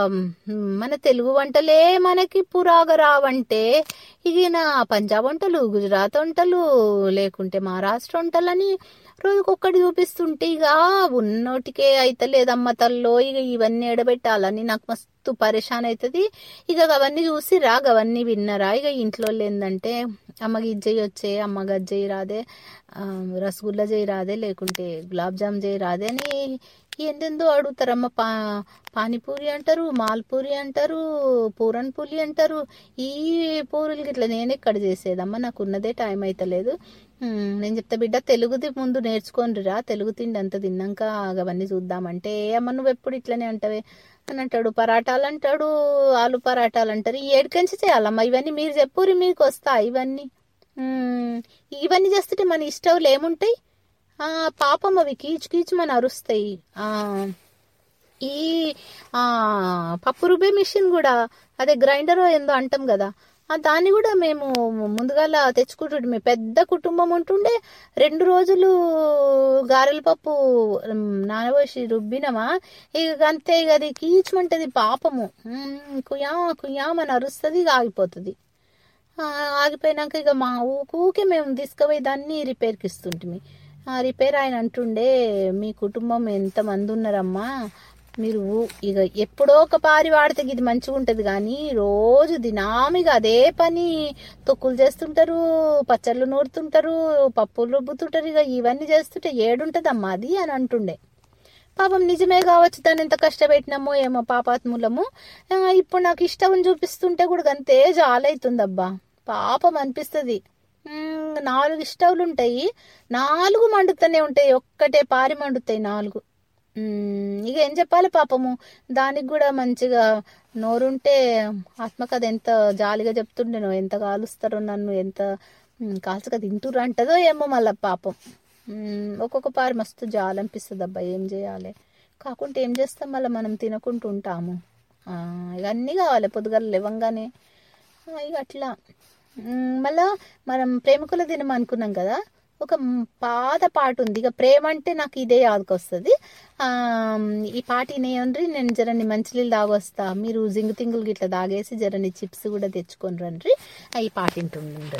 మన తెలుగు వంటలే మనకి పురాగా రావంటే ఇక నా పంజాబ్ వంటలు, గుజరాత్ వంటలు, లేకుంటే మహారాష్ట్ర వంటలని రోజుకొక్కటి చూపిస్తుంటే ఇక ఉన్నోటికే అయితే లేదమ్మ తల్లో. ఇక ఇవన్నీ ఎడబెట్టాలని నాకు మస్తు పరేషాన్ అవుతుంది. ఇక అవన్నీ చూసి రా, అవన్నీ విన్నరా. ఇక ఇంట్లో ఏంటంటే అమ్మకి ఇది చేయొచ్చే, అమ్మకి అది చేయి రాదే, రసగుల్లా చేయి రాదే, లేకుంటే గులాబ్ జామ్ చేయి రాదే అని ఎందెందో అడుగుతారమ్మ. పా పానీపూరి అంటారు, మాల్పూరి అంటారు, పూరన్ పూరి అంటారు. ఈ పూరీలకి ఇట్లా నేను ఎక్కడ చేసేదమ్మా, నాకు ఉన్నదే టైం అవుతలేదు. నేను చెప్తా బిడ్డ, తెలుగుది ముందు నేర్చుకోనిరా, తెలుగు తిండి అంత తిన్నాక అవన్నీ చూద్దామంటే, అమ్మ నువ్వు ఎప్పుడు ఇట్లనే అంటావే అని అంటాడు. పరాటాలు అంటాడు, ఆలు పరాటాలు అంటారు. ఈ ఏడుకంచి చేయాలమ్మా ఇవన్నీ, మీరు చెప్పురి మీకు వస్తా ఇవన్నీ. ఇవన్నీ చేస్తుంటే మన ఇష్టవులు ఏముంటాయి పాపం, అవి కీచు కీచు మన అరుస్తాయి. ఈ పప్పు రుబ్బే మిషన్ కూడా, అదే గ్రైండర్ ఏందో అంటాం కదా, దాన్ని కూడా మేము ముందుగాల తెచ్చుకుంటుండే. మేము పెద్ద కుటుంబం ఉంటుండే, రెండు రోజులు గారెల పప్పు నానబోసి రుబ్బినమా ఇక అంతే. ఇక అది కీచమంటది పాపము, కుయా కుయామని అరుస్తుంది, ఇక ఆగిపోతుంది. ఆగిపోయినాక ఇక మా ఊకే మేము తీసుకుపోయి దాన్ని రిపేర్కి ఇస్తుంటిమి. రిపేర్ ఆయన అంటుండే, మీ కుటుంబం ఎంతమంది ఉన్నారమ్మా, మీరు ఇక ఎప్పుడో ఒక పారి వాడితే ఇది మంచిగా ఉంటుంది, కానీ రోజు దినామిగా అదే పని తొక్కులు చేస్తుంటారు, పచ్చళ్ళు నూరుతుంటారు, పప్పులు రుబ్బుతుంటారు. ఇక ఇవన్నీ చేస్తుంటే ఏడుంటదమ్మా అది అని అంటుండే. పాపం నిజమే కావచ్చు, దాన్ని ఎంత కష్టపెట్టినామో ఏమో పాపాత్ములము. ఇప్పుడు నాకు ఇష్టం చూపిస్తుంటే కూడా అంతే జాలవుతుందబ్బా, పాపం అనిపిస్తుంది. నాలుగు ఇష్టవులు ఉంటాయి, నాలుగు మండుతూనే ఉంటాయి, ఒక్కటే పారి మండుతాయి నాలుగు. ఇక ఏం చెప్పాలి పాపము, దానికి కూడా మంచిగా నోరుంటే ఆత్మకథ ఎంత జాలిగా చెప్తుండేనో, ఎంత కాలుస్తారో నన్ను, ఎంత కాల్చక తింటురు అంటదో ఏమో మళ్ళీ పాపం. ఒక్కొక్క పారి మస్తు జాలి అనిపిస్తుంది అబ్బా, ఏం చేయాలి. కాకుంటే ఏం చేస్తాం, మళ్ళీ మనం తినకుంటూ ఉంటాము. ఇక అన్నీ కావాలి పొద్దుగాల లేవంగానే. ఇక అట్లా మళ్ళా మనం ప్రేమికుల దినం అనుకున్నాం కదా, ఒక పాత పాట ఉంది. ఇక ప్రేమ అంటే నాకు ఇదే యాదకొస్తుంది. ఈ పాట నేయండ్రి, నేను జరని మంచినీళ్ళు తాగొస్తా, మీరు జింగు తింగులు గిట్లా తాగేసి జరని చిప్స్ కూడా తెచ్చుకొని రండి. ఈ పాట వింటుండ్రి.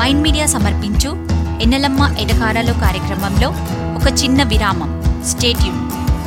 మైండ్ మీడియా సమర్పించు ఎన్నెలమ్మ ఎటకారాలు కార్యక్రమంలో ఒక చిన్న విరామం. Stay tune.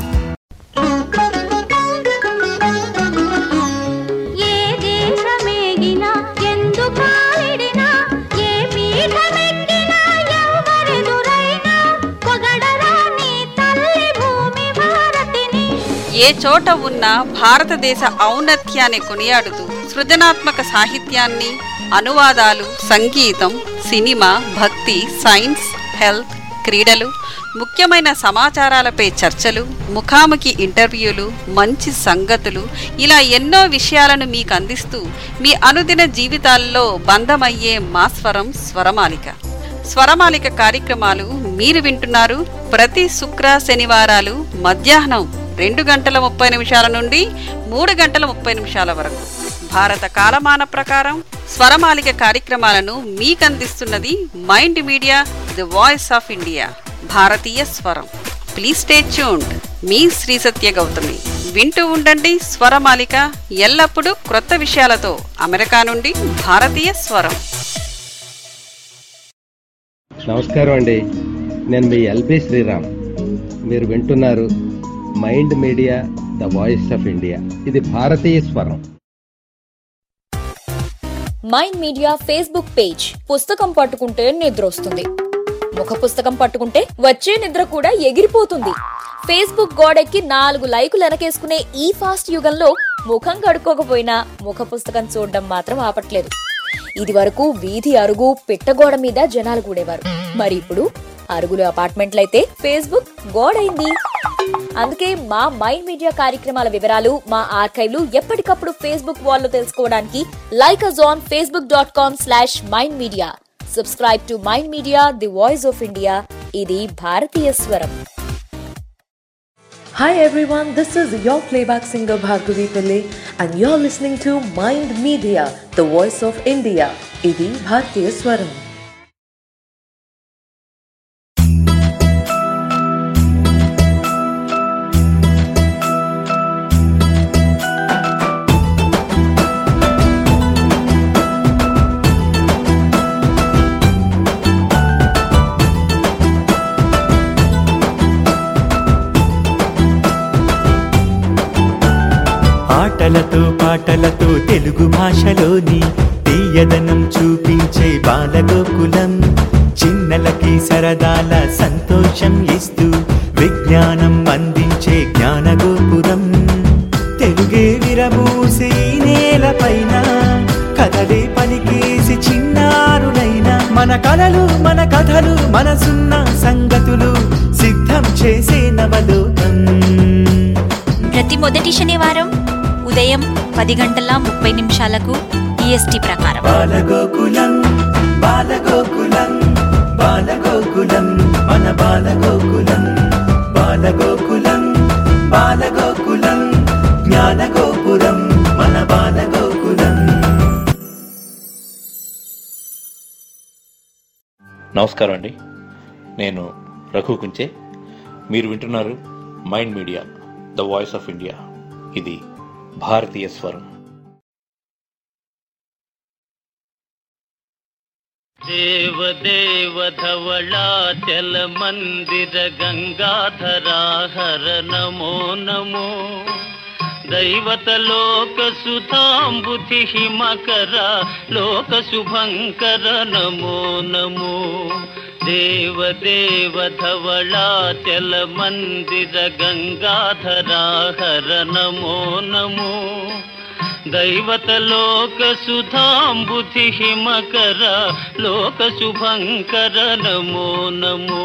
ఏ చోట ఉన్న భారతదేశ ఔన్నత్యాన్ని కొనియాడుతూ సృజనాత్మక సాహిత్యాన్ని, అనువాదాలు, సంగీతం, సినిమా, భక్తి, సైన్స్, హెల్త్, క్రీడలు, ముఖ్యమైన సమాచారాలపై చర్చలు, ముఖాముఖి ఇంటర్వ్యూలు, మంచి సంగతులు, ఇలా ఎన్నో విషయాలను మీకు అందిస్తూ మీ అనుదిన జీవితాల్లో బంధమయ్యే మా స్వరం స్వరమాలిక. స్వరమాలిక కార్యక్రమాలు మీరు వింటున్నారు ప్రతి శుక్ర శనివారాలు మధ్యాహ్నం రెండు గంటల ముప్పై నిమిషాల నుండి మూడు గంటల ముప్పై నిమిషాల వరకు భారత కాలమాన ప్రకారం స్వరమాలిక కార్యక్రమాలను మీకందిస్తున్నది mind media, the voice of India. భారతీయ స్వరం. Please stay tuned. మీ శ్రీ సత్య గౌతమి. వింటూ ఉండండి స్వరమాలిక, ఎల్లప్పుడూ క్రొత్త విషయాలతో. అమెరికా నుండి భారతీయ స్వరం. నమస్కారం అండి, నేను మీ ఎల్బి శ్రీరామ్. మీరు వింటున్నారు mind media, the voice of India. ఇది భారతీయ స్వరం. Mind media Facebook page. పుస్తకం పట్టుకుంటే నిద్ర వస్తుంది, ముఖ పుస్తకం పట్టుకుంటే వచ్చే నిద్ర కూడా ఎగిరిపోతుంది. ఫేస్బుక్ గోడెక్కి నాలుగు లైకులు వెనకేసుకునే ఈ ఫాస్ట్ యుగంలో ముఖం కడుక్కోకపోయినా ముఖ పుస్తకం చూడడం మాత్రం ఆపట్లేదు. ఇది వరకు వీధి అరుగు పిట్టగోడ మీద జనాలు కూడేవారు, మరి ఇప్పుడు అరుగులు అపార్ట్మెంట్లయితే ఫేస్బుక్ గోడైంది. అందుకే మా మైండ్ మీడియా కార్యక్రమాల వివరాలు, మా ఆర్కైవ్లు ఎప్పటికప్పుడు ఫేస్బుక్ వాల్లో తెలుసుకోవడానికి like us on facebook dot com slash mind media. Subscribe to Mind Media, the voice of India. ఇది భారతీయ స్వరం. Hi everyone, this is your playback singer Bhargavi Pillai and you're listening to Mind Media, the voice of India. ఇది భారతీయ స్వరం. ఆటలతో పాటలతో తెలుగు భాషలోని తీయదనం చూపించే బాలగోకులం, చిన్నలకి సరదాల సంతోషం ఇస్తూ విజ్ఞానం అందించే జ్ఞానగోపురం. తెలుగే విరబూసే నేలపైన కథలే పలికేసి చిన్నారులైన మన కలలు మన కథలు మనసున్న సంగతులు సిద్ధం చేసే నవలోకం. ప్రతి మొదటి శనివారం ఉదయం పది గంటల ముప్పై నిమిషాలకు ఈఎస్టీ ప్రకారం. బాలగోకులం బాలగోకులం బాలగోకులం మన బాలగోకులం, బాలగోకులం బాలగోకులం జ్ఞానగోపురం మన బాలగోకులం. నమస్కారం అండి, నేను రఘు కుంచే. మీరు వింటున్నారు mind media, the voice of India. ఇది భారతీయ స్వరం. దేవదేవ ధవళాచల మందిర గంగాధరాహర నమో నమో. దైవత లోక సుధాంబుధి మకర లోక శుభంకర నమో నమో. దేవదేవ ధవళాచల మందిర గంగాధరాహర నమో నమో. దైవత లోక సుధాంబుధి మకర లోక శుభంకర నమో నమో.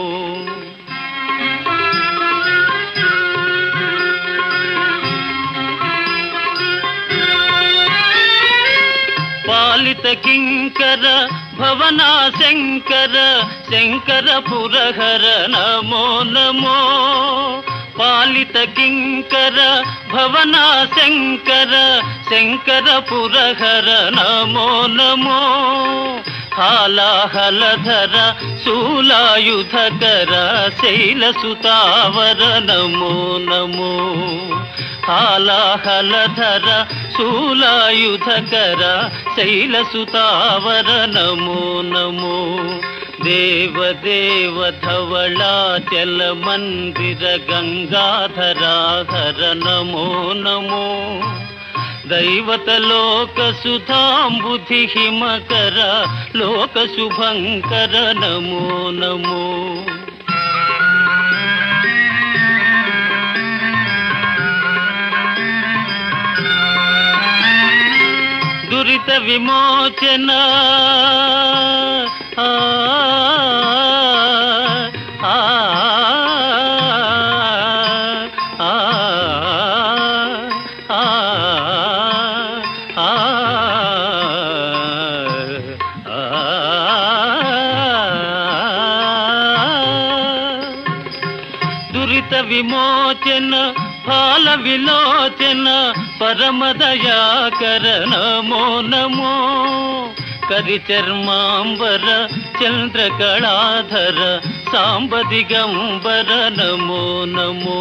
పాలిత కింకర భవనా శంకర శంకర పురహర నమో నమో. పాలిత కింకర భవనా శంకర శంకర పురహర నమో నమో. హాలాహలధర శూలాయుధకర శైలసుతావర నమో నమో. హాలాహలధర శూలాయుధకర శైలసుతావర నమో నమో. దేవదేవ ధవళాచల మందిర గంగాధరాహర నమో నమో. దైవత లోక సుధాంబుధి హిమకర లోక శుభంకర నమో నమో. దురిత విమోచన ఆ ఆ విమోచన ఫాల విలోచన పరమదయాకర నమో నమో. కరిచర్మాంబర చంద్రకళాధర సాంబదిగంబర నమో నమో.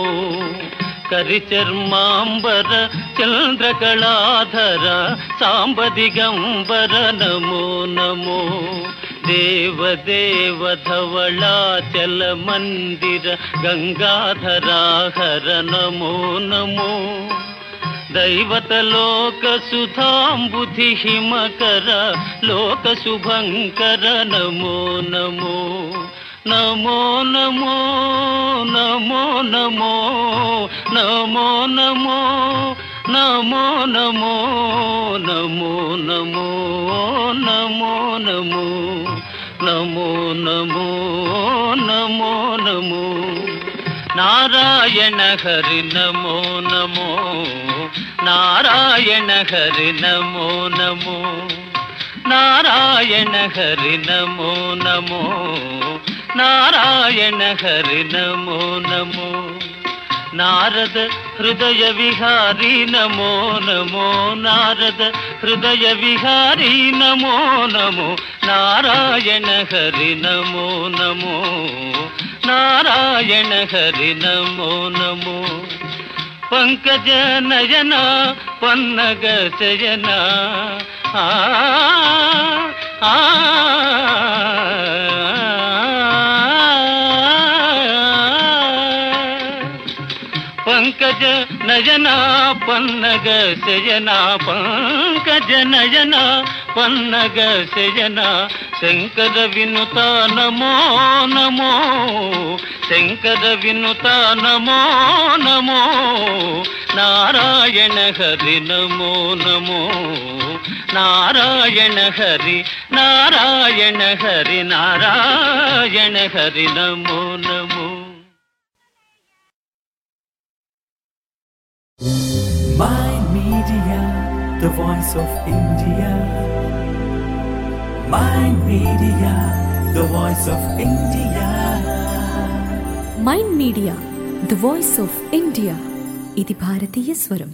కరిచర్మాంబర చంద్రకళాధర సాంబదిగంబర నమో నమో. దేవదేవ ధవళాచల మందిర గంగాధరాహర నమో నమో. దైవత లోక సుధాంబుధి హిమకర లోక శుభంకర నమో నమో. నమో నమో నమో నమో నమో నమో నమో నమో నమో నమో నమో నమో నమో నమో నమో నమో. నారాయణ హరి నమో నమో. నారాయణ హరి నమో నమో. నారాయణ హరి నమో నమో. నారాయణ హరి నమో నమో. నారద హృదయ విహారీ నమో నమో. నారద హృదయ విహారీ నమో నమో. నారాయణ హరి నమో నమో. నారాయణ హరి నమో నమో. పంకజ నయన పన్నగ శయన ఆ ఆ పంకజ నయన పన్నగ శయన. పంకజ నయన పన్నగ శయన. శంకర వినుత నమో నమో. శంకర వినుత నమో నమో. నారాయణ హరి నమో నమో. నారాయణ హరి నారాయణ హరి నారాయణ హరి నమో నమో. Mind Media, the voice of India. Mind Media, the voice of India. Mind media the voice of India. ఇది భారతీయ స్వరం.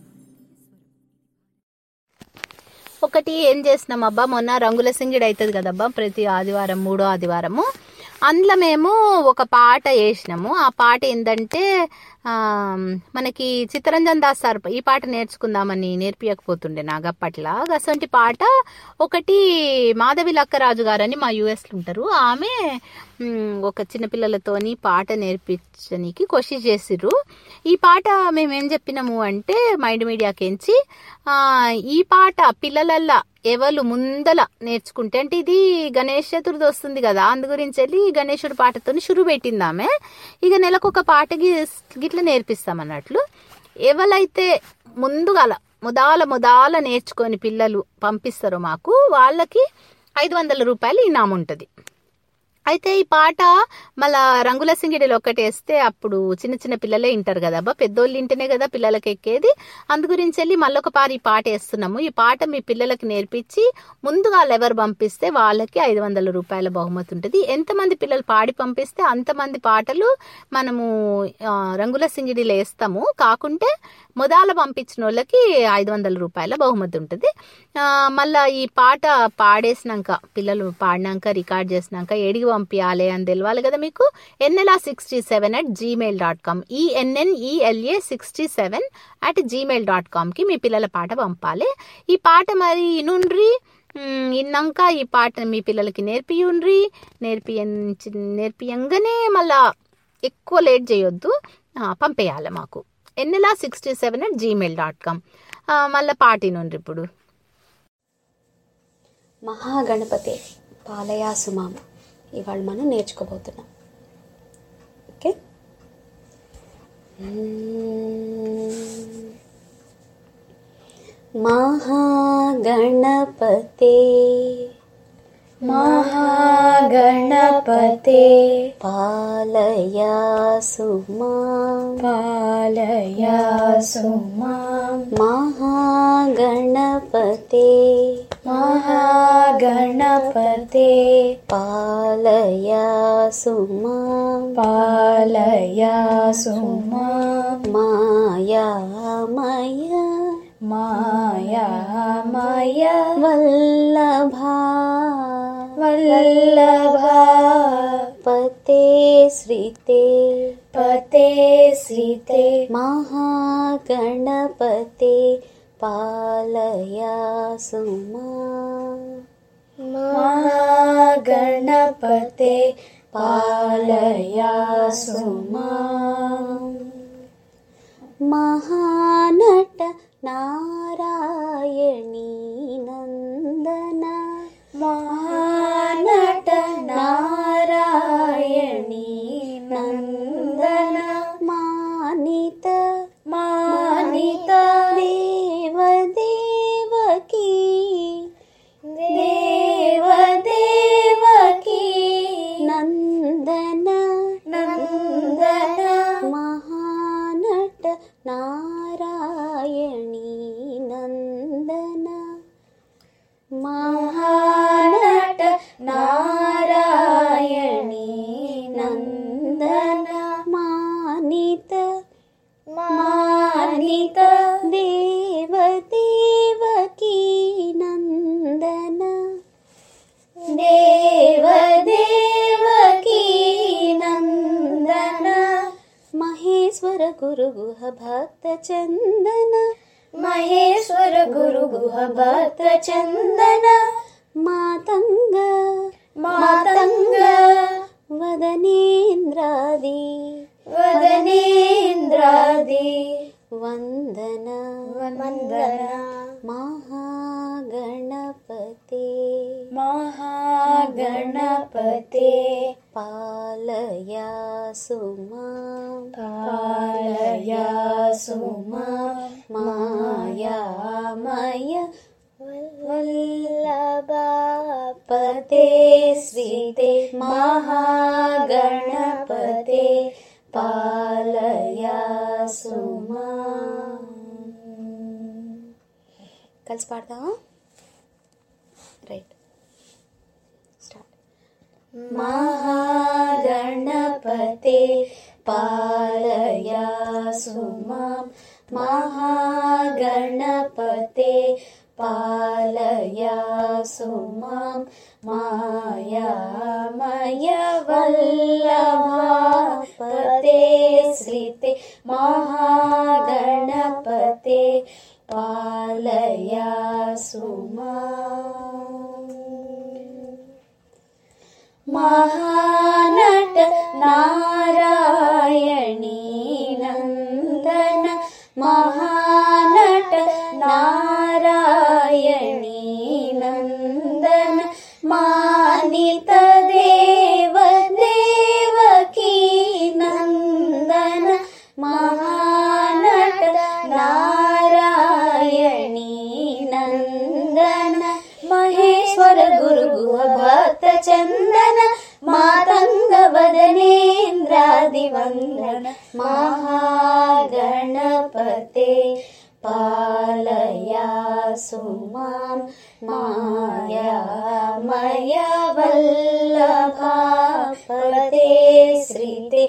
ఒకటి ఏం చేసినాం అబ్బా, మొన్న రంగుల సింగిడి అవుతుంది కదబ్బా ప్రతి ఆదివారం, మూడో ఆదివారము. అందులో మేము ఒక పాట వేసినాము. ఆ పాట ఏంటంటే మనకి చిత్తరంజన్ దాస్ సార్ ఈ పాట నేర్చుకుందామని నేర్పియకపోతుండే నాకు అప్పట్లో. అసంటి పాట ఒకటి మాధవి లక్కరాజు గారని మా యూఎస్లో ఉంటారు, ఆమె ఒక చిన్నపిల్లలతోని పాట నేర్పించడానికి కోషిష్ చేసిర్రు. ఈ పాట మేమేం చెప్పినాము అంటే మైండ్ మీడియాకించి ఈ పాట పిల్లలల్లా ఎవరు ముందల నేర్చుకుంటే, అంటే ఇది గణేష్ చతుర్థి వస్తుంది కదా, అందు గురించి వెళ్ళి గణేశుడి పాటతో షురు పెట్టిందామే. ఇక నెలకొక పాటకి గిట్లా నేర్పిస్తామన్నట్లు. ఎవరైతే ముందుగాల ముదాల ముదాల నేర్చుకొని పిల్లలు పంపిస్తారో మాకు, వాళ్ళకి ఐదు వందల రూపాయలు ఇనాము ఉంటుంది. అయితే ఈ పాట మళ్ళా రంగుల సింగిడిలో ఒకటి వేస్తే అప్పుడు చిన్న చిన్న పిల్లలే వింటారు కదా అబ్బా, పెద్దోళ్ళు వింటేనే కదా పిల్లలకి ఎక్కేది. అందు గురించి వెళ్ళి మళ్ళొక పారి ఈ పాట వేస్తున్నాము. ఈ పాట మీ పిల్లలకి నేర్పించి ముందుగా ఎవరు పంపిస్తే వాళ్ళకి ఐదు వందల రూపాయల బహుమతి ఉంటుంది. ఎంతమంది పిల్లలు పాడి పంపిస్తే అంతమంది పాటలు మనము రంగుల సింగిడిలో వేస్తాము. కాకుంటే మొదల పంపించిన వాళ్ళకి ఐదు వందల రూపాయల బహుమతి ఉంటుంది. మళ్ళా ఈ పాట పాడేసినాక పిల్లలు పాడినాక రికార్డ్ చేసినాక ఏడికి పంపించాలి అని తెలియాలి కదా మీకు. ఎన్ఎల్ఆ sixty seven at Gmail dot com E N N E L A sixty seven at Gmail dot కామ్కి మీ పిల్లల పాట పంపాలి. ఈ పాట మరి ఇనుండ్రి, ఇన్నాక ఈ పాట మీ పిల్లలకి నేర్పియుండ్రి. నేర్పి నేర్పియంగానే మళ్ళా ఎక్కువ లేట్ చేయొద్దు, పంపేయాలి మాకు. ఎన్ఎల్ఆ sixty seven at Gmail dot com. మళ్ళీ పాట నుండి ఇప్పుడు మహాగణపతి పాలయాసుమాం ఇవాళ మనం నేర్చుకోబోతున్నాం. ఓకే, మహాగణపతే మహాగణపతే పాలయాసు మాం పాలయాసు మాం మహాగణపతే మహాగణపతే పాలయాసు మాం పాలయాసు మాం మాయామయ మాయామయ వల్లభా వల్లభా పతే శ్రీతే పతే శ్రీతే మహాగణపతే పాలయాసు మాం మహాగణపతే పాలయాసు మాం మహానట నారాయణీ నందన మహానట నారాయణీ నందన మానిత మానిత దేవదేవకీ దేవదేవకీ నందన నందన మహానట నారాయణీ నందన మహానట నారాయణీ నందన మానిత మానిత దేవదేవకీ నందన దేవదేవకీ నందన మహేశ్వర గురు గుహ భక్త చందన మహేశ్వర గురు గుహ భక్త చందన మాతంగ మాతంగ వదనేంద్రాది వదనేంద్రాది వందన వందన మహాగణపతే మహాగణపతే పాలయాసు మాం పాలయాసు మాం మాయామయ వల్లభా పతే శ్రీతే మహాగణపతే పాలయాసు మాం. కలిసి పాడతావా? Right, start. మహాగణపతే పాలయాసు మాం మహాగణపతే పాలయాసు మాం మాయామయ వల్లభా పతే శ్రీతే మహాగణపతే పాలయాసు మాం. మహానట నారాయణీ నందన మహానట నారాయణీ నందన మానిత దేవదేవకీ నందన మహానట నారాయణీ నందన మహేశ్వర గురు గుహ భక్త చందన మా पते पालयासु मां मायामय वल्लभापते श्रीते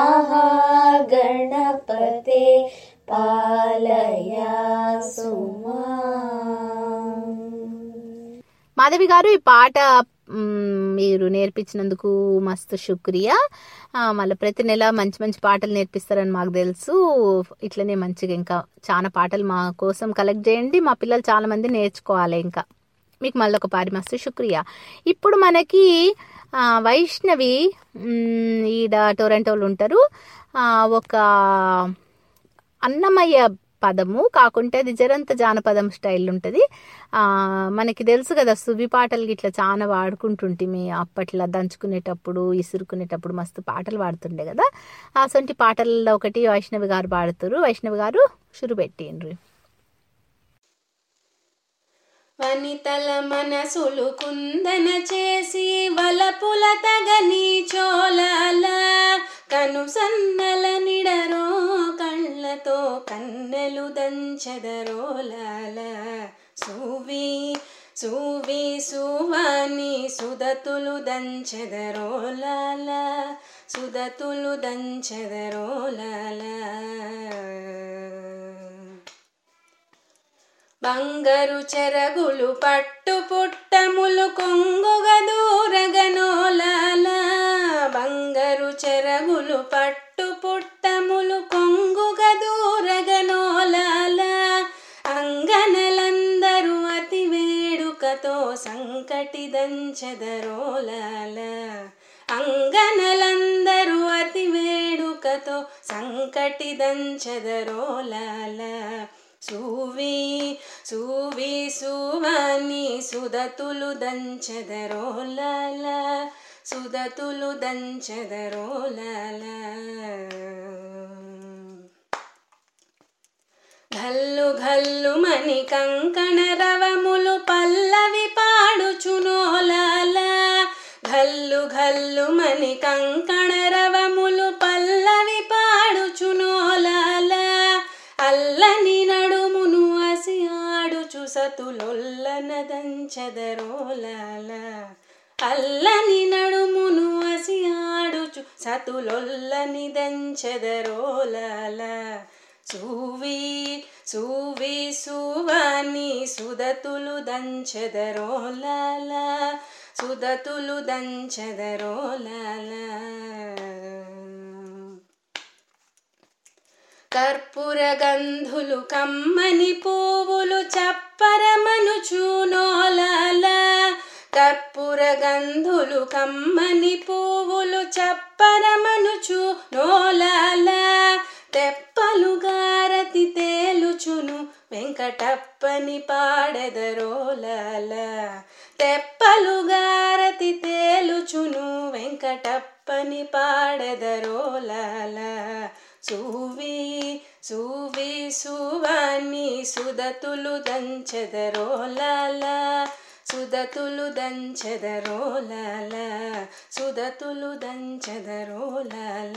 महागणपते పాలయాసు మాధవి గారు, ఈ పాట మీరు నేర్పించినందుకు మస్తు శుక్రియా. మళ్ళీ ప్రతి నెల మంచి మంచి పాటలు నేర్పిస్తారని మాకు తెలుసు. ఇట్లనే మంచిగా ఇంకా చాలా పాటలు మా కోసం కలెక్ట్ చేయండి. మా పిల్లలు చాలా మంది నేర్చుకోవాలి. ఇంకా మీకు మళ్ళీ ఒక పారి మస్తు శుక్రియా. ఇప్పుడు మనకి వైష్ణవి ఈడ టొరంటోలో ఉంటారు. ఒక అన్నమయ్య పదము కాకుంటే అది జరంత జానపదం స్టైల్ ఉంటుంది. మనకి తెలుసు కదా, సువి పాటలు ఇట్లా చాలా వాడుకుంటుంటే మీ అప్పట్లో దంచుకునేటప్పుడు ఇసురుకునేటప్పుడు మస్తు పాటలు పాడుతుండే కదా. అసొంటి పాటల్లో ఒకటి వైష్ణవి గారు పాడుతారు. వైష్ణవి గారు షురు పెట్టిండ్రు. వనితల మనసులు కుందన చేసి వలపుల తగని చోళాల కను సన్నల నిడరో కళ్ళతో కన్నెలు దంచెదరోలాల సూవి సూవి సువాని సుదతులు దంచెదరోలాల సుదతులు దంచెదరోలాల బంగారు చెరగులు పట్టు పుట్టములు కొంగుగా దూరగనోలాల బంగారు చెరగులు పట్టు పుట్టములు కొంగుగా దూరగనోలాల అంగనలందరూ అతి వేడుకతో సంకటి దంచెదరోలాల అంగనలందరూ అతి వేడుకతో సంకటి దంచెదరోలాల సూవి సూవి సువాని సుదతులు దంచెదరోలాల సుదతులు దంచెదరోలాల ఘల్లు ఘల్లు మని కంకణ రవములు పల్లవి పాడుచునోలాల ఘల్లు ఘల్లు మని కంకణ రవములు పల్లవి పాడుచునోలాల అల్లని నడుమును అసి ఆడుచు సతులొల్లన దంచెదరోలాల అల్లని నడుమును అసి ఆడుచు సతులొల్లని దంచెదరోలాల సూవి సూవి సువాని సుదతులు దంచెదరోలాల సుదతులు దంచెదరోలాల కర్పూర గంధులు కమ్మని పువ్వులు చప్పరమనుచూనోలాల కర్పూర గంధులు కమ్మని పువ్వులు చప్పరమనుచూనోలాల తెప్పలు గారతి తేలుచును వెంకటప్పని పాడెదరోలాల తెప్పలు గారతి తేలుచును వెంకటప్పని పాడెదరోలాల సూవి సూవి సువాని సుదతులు దంచెదరోలాల సుదతులు దంచెదరోలాల సుదతులు దంచెదరోలాల.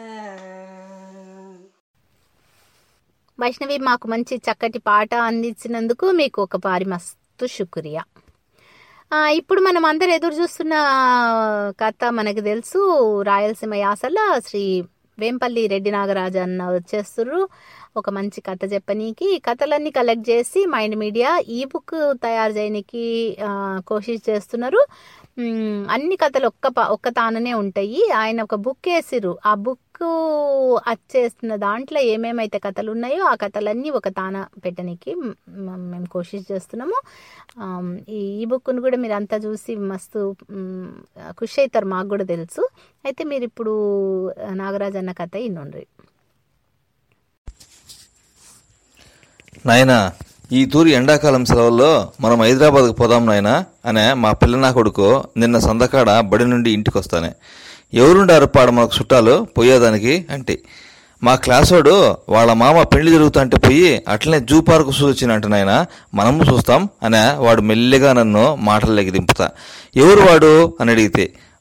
వైష్ణవి, మాకు మంచి చక్కటి పాట అందించినందుకు మీకు ఒక పారి మస్తు శుక్రియా. ఇప్పుడు మనం అందరు ఎదురు చూస్తున్న కథ మనకు తెలుసు. రాయలసీమ యాసల శ్రీ వేంపల్లి రెడ్డి నాగరాజు అన్న వచ్చేస్తున్నారు ఒక మంచి కథ చెప్పనీకి. కథలన్నీ కలెక్ట్ చేసి మైండ్ మీడియా ఈ బుక్ తయారు చేయడానికి కోషిష్ చేస్తున్నారు. అన్ని కథలు ఒక్క ఒక్క తాననే ఉంటాయి. ఆయన ఒక బుక్ వేసిర్రు. ఆ బుక్ వచ్చేస్తున్న దాంట్లో ఏమేమైతే కథలు ఉన్నాయో ఆ కథలన్నీ ఒక తాన పెట్టడానికి మేము కోషిష్ చేస్తున్నాము. ఈ బుక్ను కూడా మీరు అంతా చూసి మస్తు ఖుషి అవుతారు, మాకు కూడా తెలుసు. అయితే మీరు ఇప్పుడు నాగరాజ్ అన్న కథ ఇన్నుండ్రి. నాయనా, ఈ తూరి ఎండాకాలం సెలవుల్లో మనం హైదరాబాద్కు పోదాం నాయనా అనే మా పిల్లనా కొడుకు నిన్న సందకాడ బడి నుండి ఇంటికి వస్తానే. ఎవరుండారు పాడు మనకు చుట్టాలు పోయేదానికి అంటే మా క్లాసోడు వాళ్ళ మామ పెళ్లి జరుగుతుంటే పోయి అట్లనే జూ పార్కు చూసొచ్చినట్ట నాయన మనము చూస్తాం అనే వాడు మెల్లిగా నన్ను మాటల్లోకి దింపుతా. ఎవరు వాడు అని అడిగితే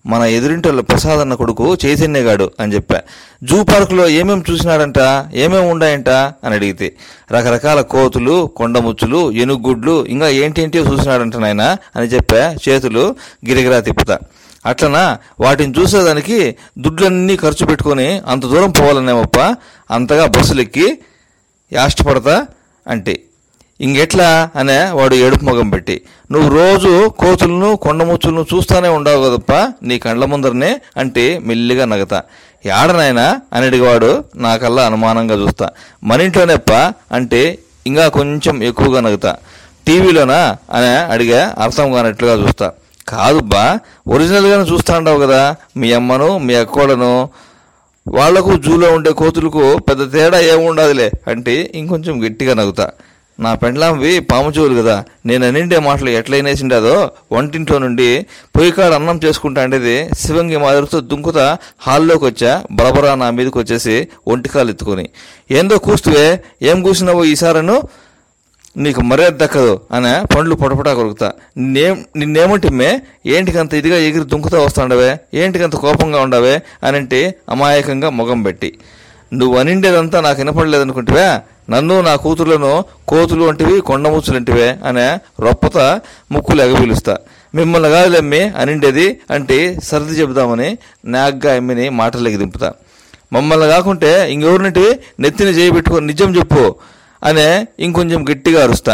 మన ఎదురింటోళ్ళ ప్రసాద్ అన్న కొడుకు చైతన్యగాడు అని చెప్పా. జూ పార్కులో ఏమేమి చూసినాడంట, ఏమేమి ఉన్నాయంట అని అడిగితే రకరకాల కోతులు, కొండముచ్చులు, ఎనుగుడ్లు, ఇంకా ఏంటేంటియో చూసినాడంట నాయన అని చెప్పా చేతులు గిరిగిరా తిప్పుతా. అట్లనా వాటిని చూసేదానికి దుడ్లన్నీ ఖర్చు పెట్టుకొని అంత దూరం పోవాలనేమప్ప, అంతగా బస్సులెక్కి యాష్టపడతా అంటే ఇంకెట్లా అనే వాడు ఏడుపు మొగం పెట్టి, నువ్వు రోజు కోతులను కొండముచ్చులను చూస్తానే ఉండవు కదప్ప నీ కండ్ల ముందరనే అంటే మెల్లిగా నగతా. ఏడనైనా అని అడిగేవాడు నాకల్లా అనుమానంగా చూస్తా. మన ఇంట్లోనేప్ప అంటే ఇంకా కొంచెం ఎక్కువగా నగుతా. టీవీలోనా అని అడిగా అర్థం కానట్లుగా చూస్తా. కాదుబ్బా ఒరిజినల్గానే చూస్తా ఉండవు కదా మీ అమ్మను మీ అక్కోడను, వాళ్లకు జూలో ఉండే కోతులకు పెద్ద తేడా ఏముండదులే అంటే ఇంకొంచెం గట్టిగా నవ్వుతా. నా పెండ్లాంవి పాము చెవులు కదా, నేను అనిండే మాటలు ఎట్లయినేసిండదో వంటింట్లో నుండి పొయ్యికాడ అన్నం చేసుకుంటా ఉండేది శివంగి మాదిరితో దుంకుతా హాల్లోకి వచ్చా. బరబరా నా మీదకి వచ్చేసి ఒంటికాలు ఎత్తుకొని, ఏందో కూస్తువే, ఏం కూసినావో ఈసారను, నీకు మర్యాద దక్కదు అనే పండ్లు పొటపటా కొరుకుతా. నిన్నేం నిన్నేమంటిమ్మే, ఏంటికంత ఇదిగా ఎగిరి దుంకుతా వస్తాండవే, ఏంటికంత కోపంగా ఉండవే అనంటే అమాయకంగా మొగం పెట్టి, నువ్వు అనిండేదంతా నాకు వినపడలేదనుకుంటువే, నన్ను నా కూతుర్లను కోతులు వంటివి కొండముచ్చులంటివే అనే రొప్పత ముక్కులు ఎగపిలుస్తా. మిమ్మల్ని కాదులెమ్మి అనిండేది అంటే సర్ది చెబుదామని నాగ్గా ఎమ్మిని మాటలకి దింపుతా. మమ్మల్ని కాకుంటే ఇంకెవరినింటివి నెత్తిని చేయబెట్టుకొని నిజం చెప్పు అనే ఇంకొంచెం గట్టిగా అరుస్తా.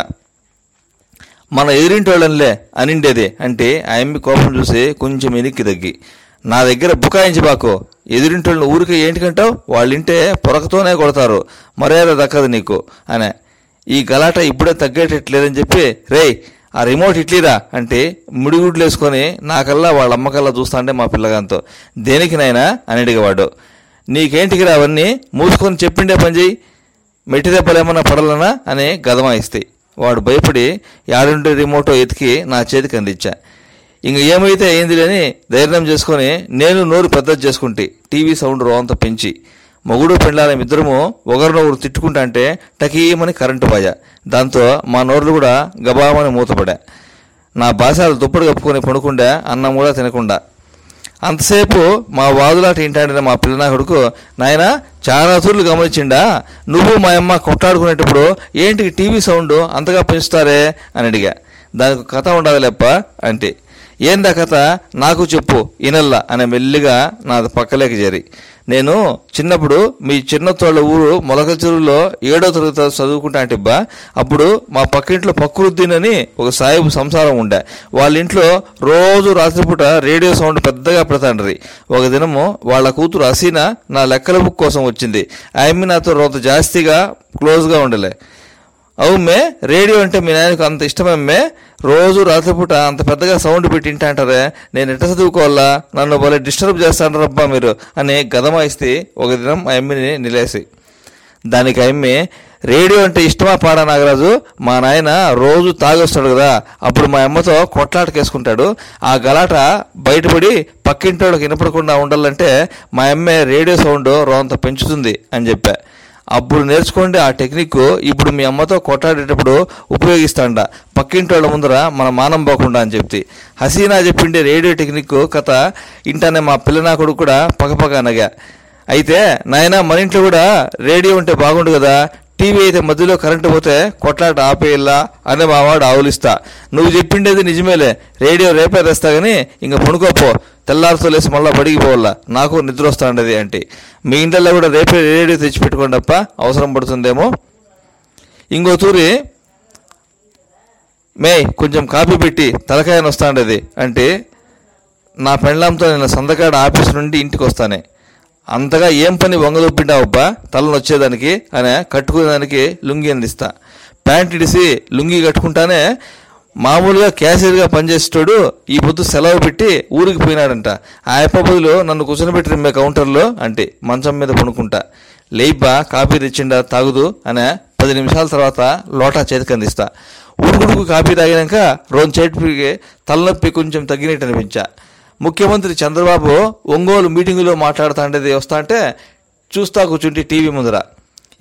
మన ఎదురింటోళ్ళనిలే అనిండేది అంటే ఆ ఎమ్మి కోపం చూసి కొంచెం ఎనిక్కి తగ్గి, నా దగ్గర బుకాయించి బాకు, ఎదురింటోళ్ళని ఊరికే ఏంటికంటావు, వాళ్ళింటే పొరకతోనే కొడతారు, మర్యాద దక్కదు నీకు అనే. ఈ గలాట ఇప్పుడే తగ్గేటట్లేదని చెప్పి, రేయ్ ఆ రిమోట్ ఇట్లీరా అంటే ముడిగుడ్లు వేసుకొని నాకల్లా వాళ్ళ అమ్మకల్లా చూస్తా అంటే మా పిల్లగాంతో, దేనికినైనా అని అడిగేవాడు. నీకేంటికి రా అవన్నీ, మూసుకొని చెప్పిండే పని చెయ్యి, మెట్టి దెబ్బలేమన్నా పడలనా అని గదమాయిస్తాయి. వాడు భయపడి యాడుండే రిమోటో ఎతికి నా చేతికి అందించా. ఇంక ఏమైతే అయింది లేని ధైర్యం చేసుకొని నేను నోరు పెద్దది చేసుకుంటే టీవీ సౌండ్ రోంత పెంచి, మొగుడు పెండ్లాలం ఇద్దరము ఒకరినొకరు తిట్టుకుంటా అంటే టకీమని కరెంటు బాజా. దాంతో మా నోర్లు కూడా గబామని మూతపడా. నా బాసాలు దుప్పటి కప్పుకొని పడుకుండా అన్నం కూడా తినకుండా. అంతసేపు మా వాదులాట ఇంటాడిన మా పిల్లనా కొడుకు, నాయన చాలా తూర్లు గమనించిండా, నువ్వు మా అమ్మ కొట్లాడుకునేటప్పుడు ఏంటికి టీవీ సౌండ్ అంతగా పెంచుతారే అని అడిగా. దానికి కథ ఉండదులేప్ప అంటే, ఏందా కథ నాకు చెప్పు ఇనల్లా అనే మెల్లిగా నా పక్కలేకి చేరి, నేను చిన్నప్పుడు మీ చిన్నతోళ్ళ ఊరు మొలక చెరువులో ఏడో తరగతి చదువుకుంటా అంటిబ్బా, అప్పుడు మా పక్కింట్లో పక్కురుద్దీన్ అని ఒక సాయిబు సంసారం ఉండే, వాళ్ళ ఇంట్లో రోజు రాత్రిపూట రేడియో సౌండ్ పెద్దగా పెడతాండ్రి. ఒక దినము వాళ్ళ కూతురు హసీనా నా లెక్కల బుక్ కోసం వచ్చింది. ఆయమ్మి నాతో రోజు జాస్తిగా క్లోజ్గా ఉండలే. అవుమ్మే, రేడియో అంటే మీ నాయనకు అంత ఇష్టమమ్మే, రోజు రాత్రిపూట అంత పెద్దగా సౌండ్ పెట్టి ఇంటా అంటారే, నేను ఎట్ట చదువుకోవాలా, నన్ను భలే డిస్టర్బ్ చేస్తాంటారబ్బా మీరు అని గదమాయిస్తే ఒక దినం ఆ అమ్మిని నిలేసి. దానికి ఆ అమ్మి, రేడియో అంటే ఇష్టమా పాడా నాగరాజు, మా నాయన రోజు తాగొస్తాడు కదా, అప్పుడు మా అమ్మతో కొట్లాటకేసుకుంటాడు, ఆ గలాట బయటపడి పక్కింటోళ్ళకి వినపడకుండా ఉండాలంటే మా అమ్మే రేడియో సౌండ్ రోంత పెంచుతుంది అని చెప్పా. అప్పుడు నేర్చుకోండి ఆ టెక్నిక్, ఇప్పుడు మీ అమ్మతో కొట్లాడేటప్పుడు ఉపయోగిస్తాండ, పక్కింటోళ్ళ ముందర మన మానం పోకుండా అని చెప్తే. హసీనా చెప్పిండే రేడియో టెక్నిక్ కథ ఇంటానే మా పిల్లనా కొడుకు కూడా పక్కపక్క అనగా. అయితే నాయన మన ఇంట్లో కూడా రేడియో ఉంటే బాగుండు కదా, టీవీ అయితే మధ్యలో కరెంటు పోతే కొట్లాట ఆపేయల్లా అని మా వాడు ఆవులిస్తా. నువ్వు చెప్పిండేది నిజమేలే, రేడియో రేపే తెస్తా గానీ ఇంక పడుకోపో, తెల్లారితో లేసి మళ్ళీ బడికి పోవాలా, నాకు నిద్ర వస్తా ఉండేది అంటే. మీ ఇంట్లో కూడా రేపే రేడియో తెచ్చిపెట్టుకోండి అప్ప, అవసరం పడుతుందేమో. ఇంకో తూరి, మే కొంచెం కాపీ పెట్టి తలకాయని వస్తా ఉండేది అంటే, నా పెండ్లాంతో నేను సందకాడ ఆఫీస్ నుండి ఇంటికి వస్తానే, అంతగా ఏం పని వంగదొప్పిండావబ్బా తలను వచ్చేదానికి అనే కట్టుకునేదానికి లుంగి అందిస్తా. ప్యాంట్ ఇడిసి లుంగి కట్టుకుంటానే మామూలుగా క్యాషియర్గా పనిచేసేటోడు ఈ పొద్దు సెలవు పెట్టి ఊరికి పోయినాడంట. ఆ అప్ప బదులు నన్ను కూర్చొనిపెట్టి రిమ్మే కౌంటర్లో అంటే మంచం మీద పడుకుంటా. లేబ్బా కాఫీ తెచ్చిండా తాగుదు అనే పది నిమిషాల తర్వాత లోటా చేతికి అందిస్తా. ఉడుకుడుకు కాఫీ తాగినాక రోజు చేతికి తలనొప్పి కొంచెం తగ్గినట్టు అనిపించా. ముఖ్యమంత్రి చంద్రబాబు ఒంగోలు మీటింగులో మాట్లాడుతా ఉండేది వస్తా అంటే చూస్తా కూర్చుంటే టీవీ ముందర.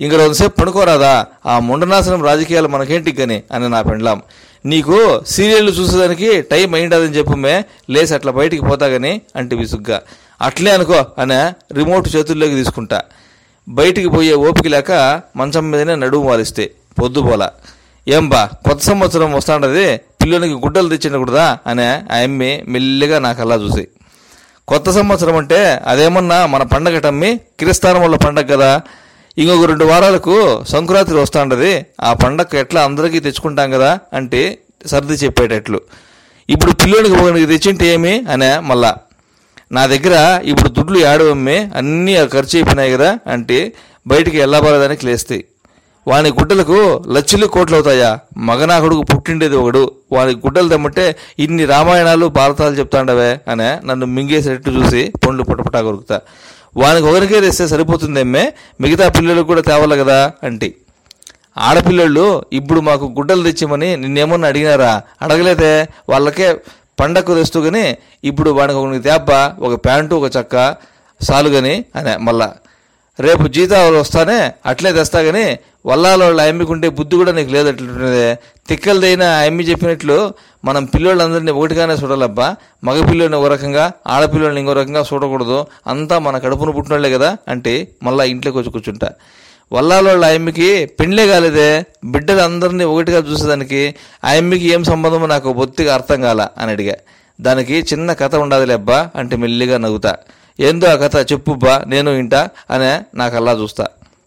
ఇంక రోజుసేపు పడుకోరాదా, ఆ ముండనాశనం రాజకీయాలు మనకేంటి గని అని నా పెండ్లాం. నీకు సీరియళ్ళు చూసేదానికి టైం అయిండదని చెప్పుమే, లేసి అట్లా బయటికి పోతాగని అంటే విసుగ్గా. అట్లే అనుకో అనే రిమోట్ చేతుల్లోకి తీసుకుంటా. బయటికి పోయే ఓపిక లేక మంచం మీదనే నడుము వాలిస్తే పొద్దుపోలా. ఏం బా కొత్త సంవత్సరం వస్తాండది, పిల్లోనికి గుడ్డలు తెచ్చిండకూడదా అనే ఆ అమ్మి మెల్లిగా నాకల్లా చూసి. కొత్త సంవత్సరం అంటే అదేమన్నా మన పండగ టమ్మి, కిరస్థానం వల్ల పండగ కదా. ఇంకొక రెండు వారాలకు సంక్రాంతి వస్తాండది, ఆ పండగ ఎట్లా అందరికీ తెచ్చుకుంటాం కదా అంటే సర్ది చెప్పేటట్లు. ఇప్పుడు పిల్లోనికి ఒకరికి తెచ్చింటే ఏమి అనే మళ్ళా. నా దగ్గర ఇప్పుడు దుడ్లు ఏడవమ్మి, అన్నీ ఖర్చు అయిపోయినాయి కదా అంటే బయటికి వెళ్ళబోలేదానికి లేస్తాయి. వాని గుడ్డలకు లక్షలు కోట్లు అవుతాయా, మగనాకుడుకు పుట్టిండేది ఒకడు, వాని గుడ్డలు తెమ్మంటే ఇన్ని రామాయణాలు భారతాలు చెప్తాండవే అనే నన్ను మింగేసేటట్టు చూసి పండ్లు పుటపటా కొరుకుతా. వానికి ఒకరికే తెస్తే సరిపోతుందేమ్మే, మిగతా పిల్లలకు కూడా తేవాలి కదా అంటే. ఆడపిల్లలు ఇప్పుడు మాకు గుడ్డలు తెచ్చిమని నిన్నేమన్నా అడిగినారా? అడగలేదే, వాళ్ళకే పండగకు తెస్తూ కానీ ఇప్పుడు వానికి ఒకరికి తేబ్బ, ఒక ప్యాంటు ఒక చక్క సాలుగని అనే మళ్ళా. రేపు జీతాలు వస్తానే అట్లే తెస్తా కానీ వల్లాల వాళ్ళు అమ్మికుంటే బుద్ధి కూడా నీకు లేదట్లుంటుందే. తిక్కలదైనా అమ్మి చెప్పినట్లు మనం పిల్లోళ్ళందరినీ ఒకటిగానే చూడాలబ్బా, మగ పిల్లోని ఒక రకంగా ఆడపిల్లోని ఇంకో రకంగా చూడకూడదు, అంతా మన కడుపును పుట్టినోళ్లే కదా అంటే మళ్ళీ ఇంట్లోకి వచ్చి కూర్చుంటా. వల్లాలోళ్ళ ఆయమ్మకి పెండ్లే కాలేదే, బిడ్డలు అందరినీ ఒకటిగా చూసేదానికి ఆ అమ్మికి ఏం సంబంధమో నాకు బొత్తిగా అర్థం కాల అని అడిగా. దానికి చిన్న కథ ఉండదులేబ్బా అంటే మెల్లిగా నవ్వుతా. ఏందో ఆ కథ చెప్పుబ్బా నేను ఇంటా అనే నాకల్లా చూస్తా.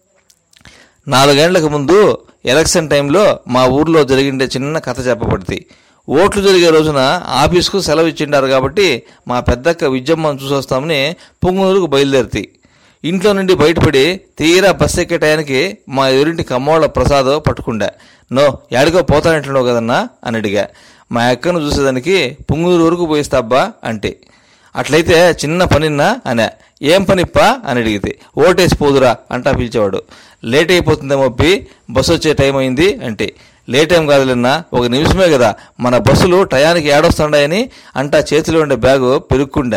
నాలుగేండ్లకు ముందు ఎలక్షన్ టైంలో మా ఊర్లో జరిగిండే చిన్న కథ చెప్పబడింది. ఓట్లు జరిగే రోజున ఆఫీస్కు సెలవు ఇచ్చిండారు కాబట్టి మా పెద్దక్క విద్యమ్మను చూసొస్తామని పుంగనూరుకు బయలుదేరితి. ఇంట్లో నుండి బయటపడి తీరా బస్సు ఎక్కే టయానికి మా ఎదురింటి కమ్మోళ్ళ ప్రసాద్ పట్టుకుండా. నో యాడికో పోతానంటున్నావు కదన్నా అని అడిగా. మా అక్కను చూసేదానికి పుంగనూరు వరకు పోయిస్తాబ్బా అంటే. అట్లయితే చిన్న పనిన్నా అనే. ఏం పనిప్పా అని అడిగితే ఓటేసి పోదురా అంటా పిలిచేవాడు. లేట్ అయిపోతుందేమో ఒప్పి, బస్సు వచ్చే టైం అయింది అంటే. లేట్ ఏం కాదులేన్నా, ఒక నిమిషమే కదా, మన బస్సులు టయానికి ఏడొస్తాడాయని అంటా చేతిలో ఉండే బ్యాగు పెరుక్కుండా.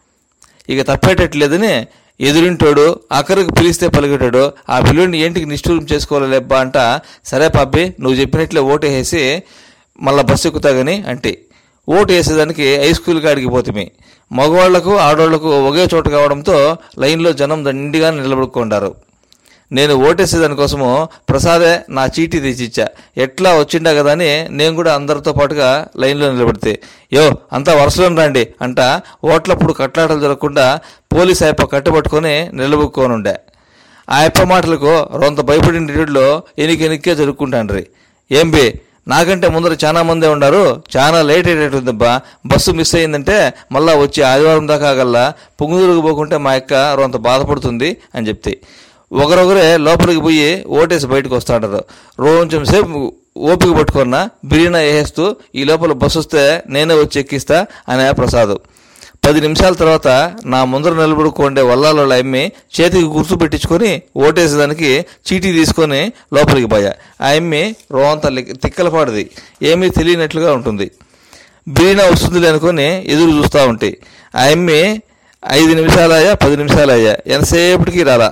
ఇక తప్పేటట్లేదని ఎదురింటోడు అక్కడికి పిలిస్తే పలికేటాడు. ఆ పిల్లుడిని ఏంటికి నిష్ఠూరం చేసుకోవాలి లేబ్బా అంట. సరే పాపి నువ్వు చెప్పినట్లే ఓటేసి మళ్ళీ బస్సు ఎక్కుతాగని అంటే. ఓటు వేసేదానికి హై స్కూల్ కాడికి పోతుమి. మగవాళ్లకు ఆడవాళ్లకు ఒకే చోట కావడంతో లైన్లో జనం దండిగా నిలబడుకుంటారు. నేను ఓటేసేదానికోసము ప్రసాదే నా చీటీ తెచ్చిచ్చా. ఎట్లా వచ్చిండా కదా అని నేను కూడా అందరితో పాటుగా లైన్లో నిలబడితే, యో అంతా వరుసలో రండి అంట ఓట్లప్పుడు కట్లాటలు జరగకుండా పోలీస్ ఆయప్ప కట్టుబట్టుకొని నిలబుక్కోనుండే. ఆ ఆయప్ప మాటలకు రొంత భయపడిన రీడ్లో ఎనికి ఎనిక్కే జరుపుకుంటాండ్రి. ఏం బి నాకంటే ముందర చాలా మందే ఉన్నారు, చాలా లేట్ అయ్యేటట్టుందబ్బా, బస్సు మిస్ అయిందంటే మళ్ళా వచ్చి ఆదివారం దాకా గల్లా పుంగుదూరుకు పోకుంటే మా అక్క రొంత బాధపడుతుంది అని చెప్తే. ఒకరొకరే లోపలికి పోయి ఓటేసి బయటకు వస్తాడారు. రోజు సేపు ఓపిక పట్టుకున్నా బిర్యానీ వేసేస్తూ ఈ లోపల బస్సు వస్తే నేనే వచ్చి ఎక్కిస్తా అనే ప్రసాద్. పది నిమిషాల తర్వాత నా ముందర నిలబడుకోండే వల్లాలో అమ్మి చేతికి గుర్తు పెట్టించుకొని ఓటేసేదానికి చీటీ తీసుకొని లోపలికి పోయా. ఆ అమ్మి రోంత తిక్కలపాడిది, ఏమీ తెలియనట్లుగా ఉంటుంది. బిర్యానీ వస్తుంది అనుకొని ఎదురు చూస్తూ ఉంటాయి. ఆ అమ్మి ఐదు నిమిషాలయ్యా పది నిమిషాలయ్యా ఎంతసేపటికి రాలా.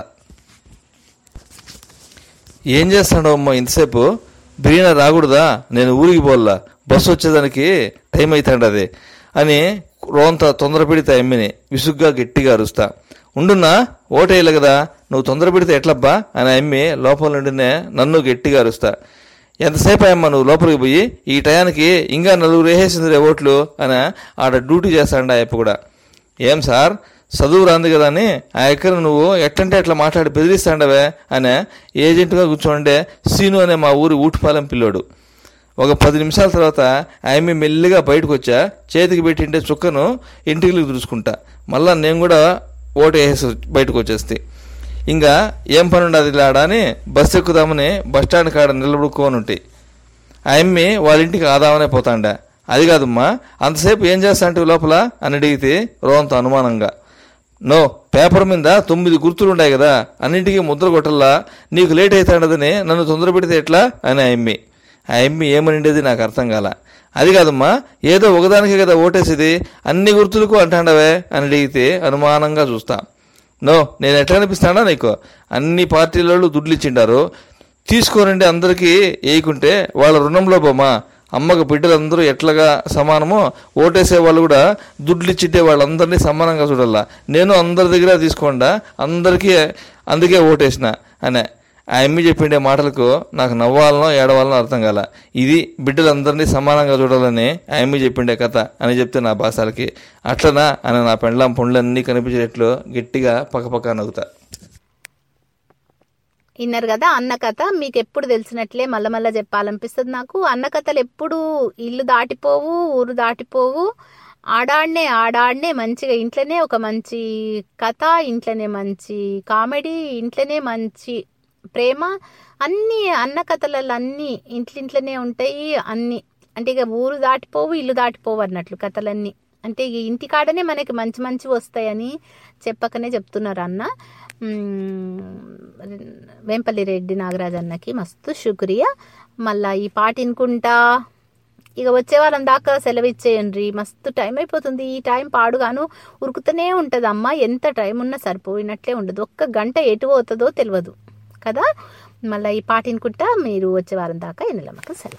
ఏం చేస్తాడు అమ్మ ఇంతసేపు, బిర్యానీ రాకూడదా, నేను ఊరికి పోల్లా, బస్సు వచ్చేదానికి టైం అవుతాండది అని రోంత తొందర పెడితే అమ్మిని విసుగ్గా గట్టిగా అరుస్తా. ఉండున్నా ఓటేయాలి కదా, నువ్వు తొందర పెడితే ఎట్లబ్బా అని అమ్మి లోపల నుండినే నన్ను గట్టిగా అరుస్తా. ఎంతసేపు అమ్మ నువ్వు లోపలికి పోయి, ఈ టయానికి ఇంకా నలుగురు వేసేసిందిరే ఓట్లు అని ఆడ డ్యూటీ చేస్తాండ అయ్యప్ప కూడా. ఏం సార్ చదువు రాంది కదా అని ఆ ఎక్కడ నువ్వు ఎట్టంటే అట్లా మాట్లాడి బెదిరిస్తాండవే అనే ఏజెంట్గా కూర్చోండే సీను అనే మా ఊరి ఊటిపాలెం పిల్లోడు. ఒక పది నిమిషాల తర్వాత ఆమె మెల్లిగా బయటకు వచ్చా. చేతికి పెట్టింటే చుక్కను ఇంటికి దురుచుకుంటా. మళ్ళా నేను కూడా ఓటు వేసి బయటకు వచ్చేస్తే ఇంకా ఏం పని ఉండదు ఇలా అని బస్సు ఎక్కుదామని బస్టాండ్ కాడ నిలబడుకోని ఉంటాయి. ఆ అమ్మి వాళ్ళ ఇంటికి ఆదామనే పోతాండా. అది కాదమ్మా అంతసేపు ఏం చేస్తా అంటే లోపల అని అడిగితే రోంత అనుమానంగా. నో పేపర్ మీద తొమ్మిది గుర్తులు ఉన్నాయి కదా, అన్నింటికీ ముద్ర కొట్టల్లా, నీకు లేట్ అవుతాడదని నన్ను తొందర పెడితే ఎట్లా అని ఆ అమ్మి. ఆ అమ్మి ఏమనిండేది నాకు అర్థం కాల. అది కాదమ్మా ఏదో ఒకదానికే కదా ఓటేసేది, అన్ని గుర్తులకు అంటాండవే అని అడిగితే అనుమానంగా చూస్తా. నో, నేను ఎట్లా అనిపిస్తానా నీకు? అన్ని పార్టీల వాళ్ళు దుడ్లు ఇచ్చిండారు, తీసుకోనండి అందరికీ వేయకుంటే వాళ్ళ రుణంలో పోమా. అమ్మకు బిడ్డలందరూ ఎట్లాగా సమానమో ఓటేసే వాళ్ళు కూడా దుడ్లు ఇచ్చితే వాళ్ళందరినీ సమానంగా చూడాల. నేను అందరి దగ్గర తీసుకోండా, అందరికీ అందుకే ఓటేసిన అనే ఆ అమ్మి చెప్పిండే మాటలకు నాకు నవ్వాలనో ఏడవాలనో అర్థం కాల. ఇది బిడ్డలందరినీ సమానంగా చూడాలని ఆ అమ్మి చెప్పిండే కథ అని చెప్తే నా భాషలకి అట్లనా అని నా పెండ్లాం పండ్లన్నీ కనిపించేట్లు గట్టిగా పక్కపక్క నవ్వుతా. విన్నారు కదా అన్న కథ. మీకు ఎప్పుడు తెలిసినట్లే మళ్ళా మళ్ళా చెప్పాలనిపిస్తుంది నాకు. అన్న కథలు ఎప్పుడు ఇల్లు దాటిపోవు, ఊరు దాటిపోవు. ఆడాడనే ఆడాడనే మంచిగా ఇంట్లోనే ఒక మంచి కథ, ఇంట్లోనే మంచి కామెడీ, ఇంట్లోనే మంచి ప్రేమ, అన్నీ అన్న కథలలో అన్నీ ఇంట్లింట్లోనే ఉంటాయి. అన్నీ అంటే ఇక ఊరు దాటిపోవు, ఇల్లు దాటిపోవు అన్నట్లు కథలన్నీ. అంటే ఇక ఇంటికాడనే మనకి మంచి మంచి వస్తాయని చెప్పకనే చెప్తున్నారు అన్న. వేంపల్లి రెడ్డి నాగరాజ్ అన్నకి మస్తు శుక్రియా. మళ్ళా ఈ పాట వినుకుంటా ఇక వచ్చే వారం దాకా సెలవు ఇచ్చేయండి. మస్తు టైం అయిపోతుంది. ఈ టైం పాడుగాను ఉరుకుతూనే ఉంటుంది అమ్మ. ఎంత టైం ఉన్నా సరిపోయినట్లే ఉండదు. ఒక్క గంట ఎటు పోతుందో తెలియదు కదా. మళ్ళీ ఈ పాట వినుకుంటా మీరు వచ్చే వారం దాకా ఎన్నెలమ్మకి సెలవు.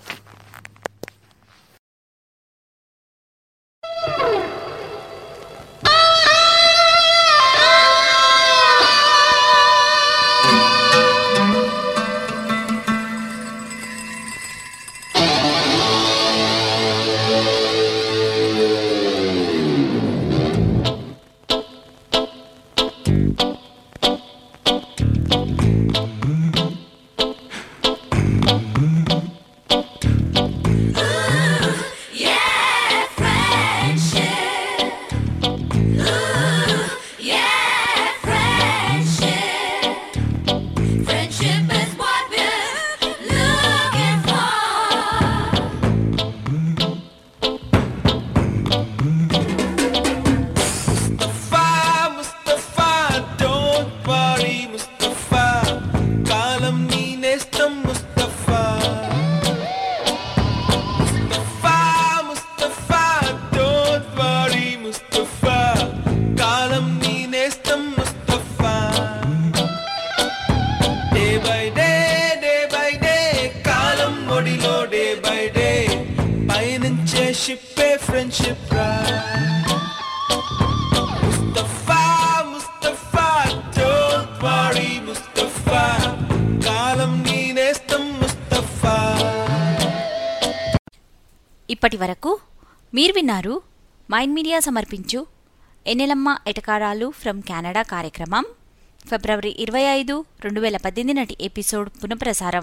ఇప్పటి వరకు మీరు విన్నారు మైండ్ మీడియా సమర్పించు ఎన్నెలమ్మ ఎటకారాలు ఫ్రమ్ కెనడా కార్యక్రమం ఫిబ్రవరి ఇరవై ఐదు రెండు వేల పద్దెనిమిది నాటి ఎపిసోడ్ పునఃప్రసారం.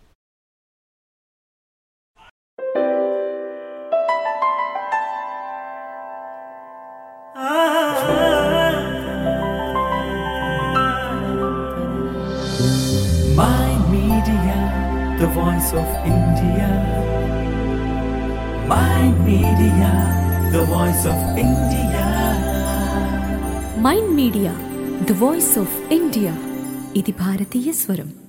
Mind Media, the voice of India. Mind Media, the voice of India. Mind media the voice of India. ఇది భారతీయ స్వరం.